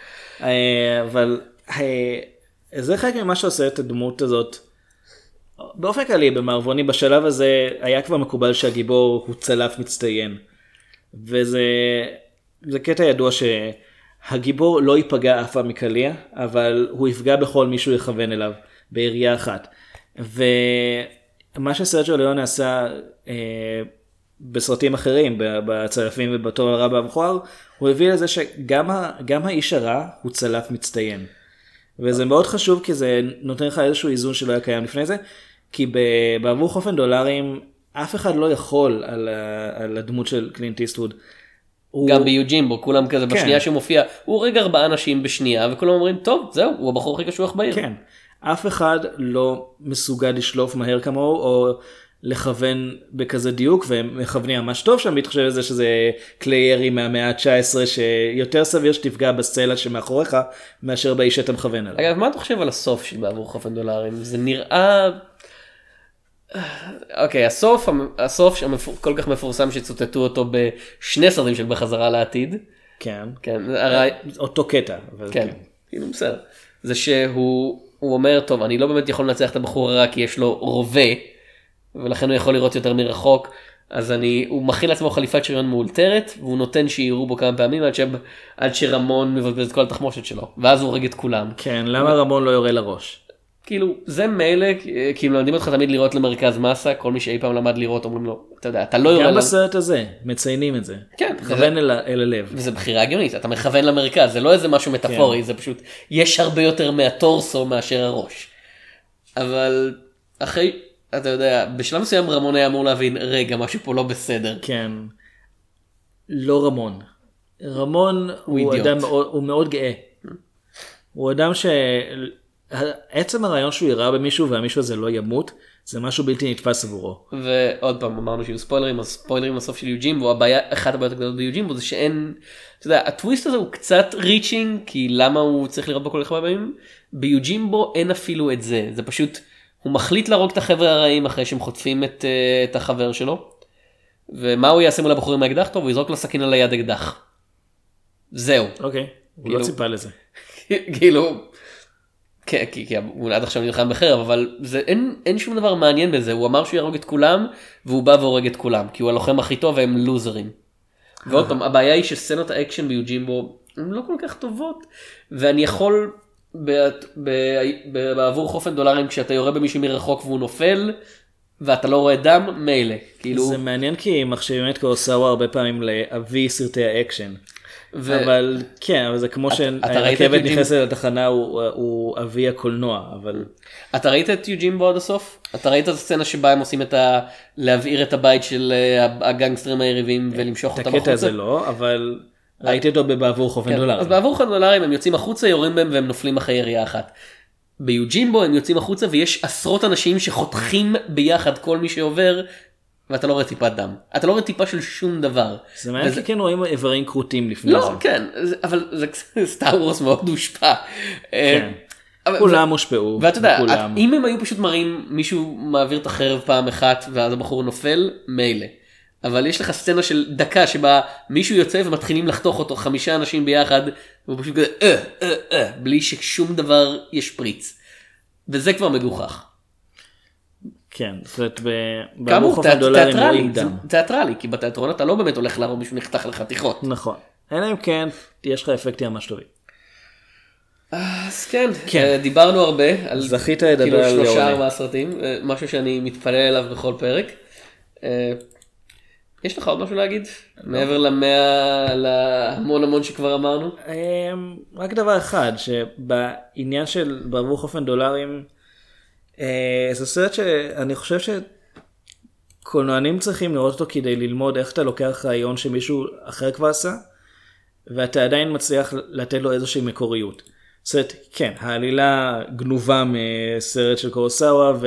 Speaker 3: אבל זה חלק ממה שעושה את הדמות הזאת. באופן כללי במערבונים בשלב הזה היה כבר מקובל שהגיבור הוא צלף מצטיין. וזה זה קטע ידוע שהגיבור לא ייפגע אף פעם מקליע, אבל הוא יפגע בכל מישהו יכוון אליו בעירייה אחת. ומה שסרג'יו ליאונה עשה בסרטים אחרים, בצלפים ובטוב הרע והמכוער, הוא הביא לזה שגם ה, גם האיש הרע הוא צלף מצטיין. וזה מאוד חשוב כי זה נותן לך איזשהו איזון שלא היה קיים לפני זה, כי בעבור חופן דולרים אף אחד לא יכול על, על הדמות של קלינט איסטווד.
Speaker 2: גם ביוג'ימבו, כולם כזה
Speaker 3: כן.
Speaker 2: בשנייה שמופיע, הוא הורג ארבעה אנשים בשנייה, וכולם אומרים, טוב, זהו, הוא הבחור הכי קשוח בעיר.
Speaker 3: כן, אף אחד לא מסוגל לשלוף מהר כמוהו, או לכוון בכזה דיוק, והם מכוונים ממש טוב שם, מתחשב לזה שזה כלי ירי מהמאה ה-תשע עשרה, שיותר סביר שתפגע בסלע שמאחוריך, מאשר באיש שאתה מכוון עליו.
Speaker 2: אגב, מה אתה חושב על הסוף של בעבור חופן דולרים? זה נראה... אוקיי, הסוף, הסוף כל כך מפורסם שצוטטו אותו בשני סרטים של בחזרה לעתיד.
Speaker 3: כן,
Speaker 2: כן, הרי...
Speaker 3: אותו קטע. אבל
Speaker 2: כן, כאילו בסדר. זה שהוא הוא אומר, טוב, אני לא באמת יכול לנצח את הבחור הרע כי יש לו רובה, ולכן הוא יכול לראות יותר מרחוק, אז אני, הוא מכין לעצמו חליפת שריון מאולתרת, והוא נותן שיראו בו כמה פעמים עד, ש... עד שרמון מבזבז את כל התחמושת שלו, ואז הוא הורג את כולם.
Speaker 3: כן, למה רמון לא יורה לראש?
Speaker 2: כאילו, זה מילא, כאילו למדים אותך תמיד לראות למרכז מסה, כל מי שאי פעם למד לראות אומרים לו, אתה יודע, אתה לא יורה...
Speaker 3: גם בסרט הזה, מציינים את זה.
Speaker 2: כן.
Speaker 3: מכוון אל, אל הלב.
Speaker 2: וזה בחירה הגיונית, אתה מכוון למרכז, זה לא איזה משהו מטאפורי,
Speaker 3: כן.
Speaker 2: זה פשוט, יש הרבה יותר מהטורסו מאשר הראש. אבל אחרי, אתה יודע, בשלב מסוים רמון היה אמור להבין, רגע, משהו פה לא בסדר.
Speaker 3: כן. לא רמון. רמון הוא, הוא אדם מאוד, הוא מאוד גאה. הוא אדם ש... עצם הרעיון שהוא יראה במישהו והמישהו הזה לא ימות, זה משהו בלתי נתפס עבורו.
Speaker 2: ועוד פעם אמרנו שיהיו ספוילרים, אז ספוילרים לסוף של יוג'ימבו, הבעיה, אחת הבעיות הגדולות ביוג'ימבו זה שאין, אתה יודע, הטוויסט הזה הוא קצת ריצ'ינג, כי למה הוא צריך לראות בכל אחד פעמים? ביוג'ימבו אין אפילו את זה, זה פשוט, הוא מחליט להרוג את החבר'ה הרעים אחרי שהם חוטפים את, את החבר שלו, ומה הוא יעשה מול הבחורים מהאקדח? טוב, הוא יזרוק לו סכין על היד אקדח. זהו.
Speaker 3: אוקיי, הוא לא ציפה לזה.
Speaker 2: כאילו... כי, כי, כי הוא עד עכשיו נלחם בחרב, אבל זה, אין, אין שום דבר מעניין בזה, הוא אמר שהוא יהרוג את כולם, והוא בא והורג את כולם, כי הוא הלוחם הכי טוב והם לוזרים. ועוד פעם, הבעיה היא שסצנות האקשן ביוג'ימבו, הן לא כל כך טובות, ואני יכול, ב, ב, ב, בעבור חופן דולרים, כשאתה יורה במישהו מרחוק והוא נופל, ואתה לא רואה דם, מילא. כאילו...
Speaker 3: זה מעניין כי מחשבים את קורוסאווה הרבה פעמים להביא סרטי האקשן.
Speaker 2: ו...
Speaker 3: אבל כן, אבל זה כמו שהרכבת נכנסת לתחנה, הוא, הוא אבי הקולנוע, אבל...
Speaker 2: אתה ראית את יוג'ימבו עד הסוף? אתה ראית את הסצנה שבה הם עושים את ה... להבעיר את הבית של הגנגסטרים היריבים ולמשוך אותם החוצה?
Speaker 3: את הקטע הזה לא, אבל ראיתי אותו בעבור חופן דולרים.
Speaker 2: אז בעבור חופן דולרים הם יוצאים החוצה, יורים בהם והם נופלים אחרי ירייה אחת. ביוג'ימבו הם יוצאים החוצה ויש עשרות אנשים שחותכים ביחד כל מי שעובר, ואתה לא רואה טיפת דם. אתה לא רואה טיפה של שום דבר.
Speaker 3: זה מעניין כי כן רואים איברים כרותים לפני זה.
Speaker 2: לא, כן, אבל זה סטאר וורס מאוד הושפע.
Speaker 3: כן. כולם הושפעו.
Speaker 2: ואתה יודע, אם הם היו פשוט מראים מישהו מעביר את החרב פעם אחת ואז הבחור נופל, מילא. אבל יש לך סצנה של דקה שבה מישהו יוצא ומתחילים לחתוך אותו חמישה אנשים ביחד, והוא פשוט כזה, אה, אה, אה, בלי ששום דבר ישפריץ. וזה כבר מגוחך.
Speaker 3: כן, זאת אומרת, בעבור חופן דולרים רואים דם.
Speaker 2: תיאטרלי, כי בתיאטרון אתה לא באמת הולך להראות מישהו נחתך לחתיכות.
Speaker 3: נכון. אלא אם כן, יש לך אפקטים ממש טובים.
Speaker 2: אז כן, דיברנו הרבה על
Speaker 3: זכית לדבר על
Speaker 2: כאילו שלושה ארבעה סרטים, משהו שאני מתפלל אליו בכל פרק. יש לך עוד משהו להגיד? מעבר למאה, להמון המון שכבר אמרנו?
Speaker 3: רק דבר אחד, שבעניין של בעבור חופן דולרים, זה סרט שאני חושב שקולנוענים צריכים לראות אותו כדי ללמוד איך אתה לוקח רעיון שמישהו אחר כבר עשה, ואתה עדיין מצליח לתת לו איזושהי מקוריות. סרט, כן, העלילה גנובה מסרט של קורוסאווה, ו...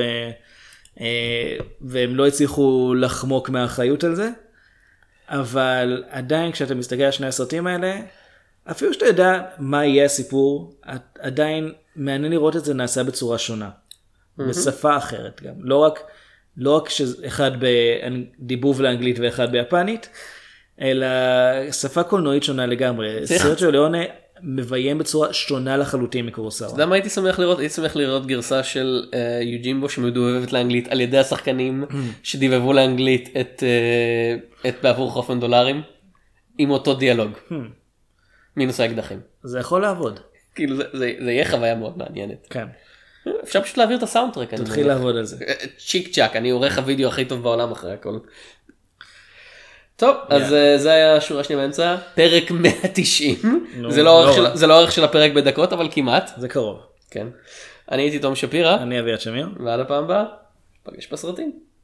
Speaker 3: והם לא הצליחו לחמוק מהאחריות על זה, אבל עדיין כשאתה מסתכל על שני הסרטים האלה, אפילו שאתה יודע מה יהיה הסיפור, עדיין מעניין לראות את זה נעשה בצורה שונה. בשפה אחרת גם. לא רק, לא רק שאחד בדיבוב לאנגלית ואחד ביפנית, אלא שפה קולנועית שונה לגמרי. סרט של ליאונה מביים בצורה שונה לחלוטין מקורוסאווה.
Speaker 2: אתה יודע מה הייתי שמח לראות? הייתי שמח לראות גרסה של יוג'ימבו שמדובבת לאנגלית על ידי השחקנים שדיבבו לאנגלית את, את בעבור חופן דולרים עם אותו דיאלוג. מינוס האקדחים.
Speaker 3: זה יכול לעבוד.
Speaker 2: כאילו זה, זה, זה יהיה חוויה מאוד מעניינת.
Speaker 3: כן.
Speaker 2: אפשר פשוט להעביר את הסאונדטרק.
Speaker 3: תתחיל לעבוד על זה.
Speaker 2: צ'יק צ'אק, אני עורך הוידאו הכי טוב בעולם אחרי הכל. טוב, אז זה היה שורה שנייה באמצע, פרק מאה ותשעים, זה לא האורך של הפרק בדקות, אבל כמעט.
Speaker 3: זה קרוב.
Speaker 2: כן. אני הייתי תום שפירא.
Speaker 3: אני אביעד שמיר.
Speaker 2: ועד הפעם הבאה, פגש בסרטים.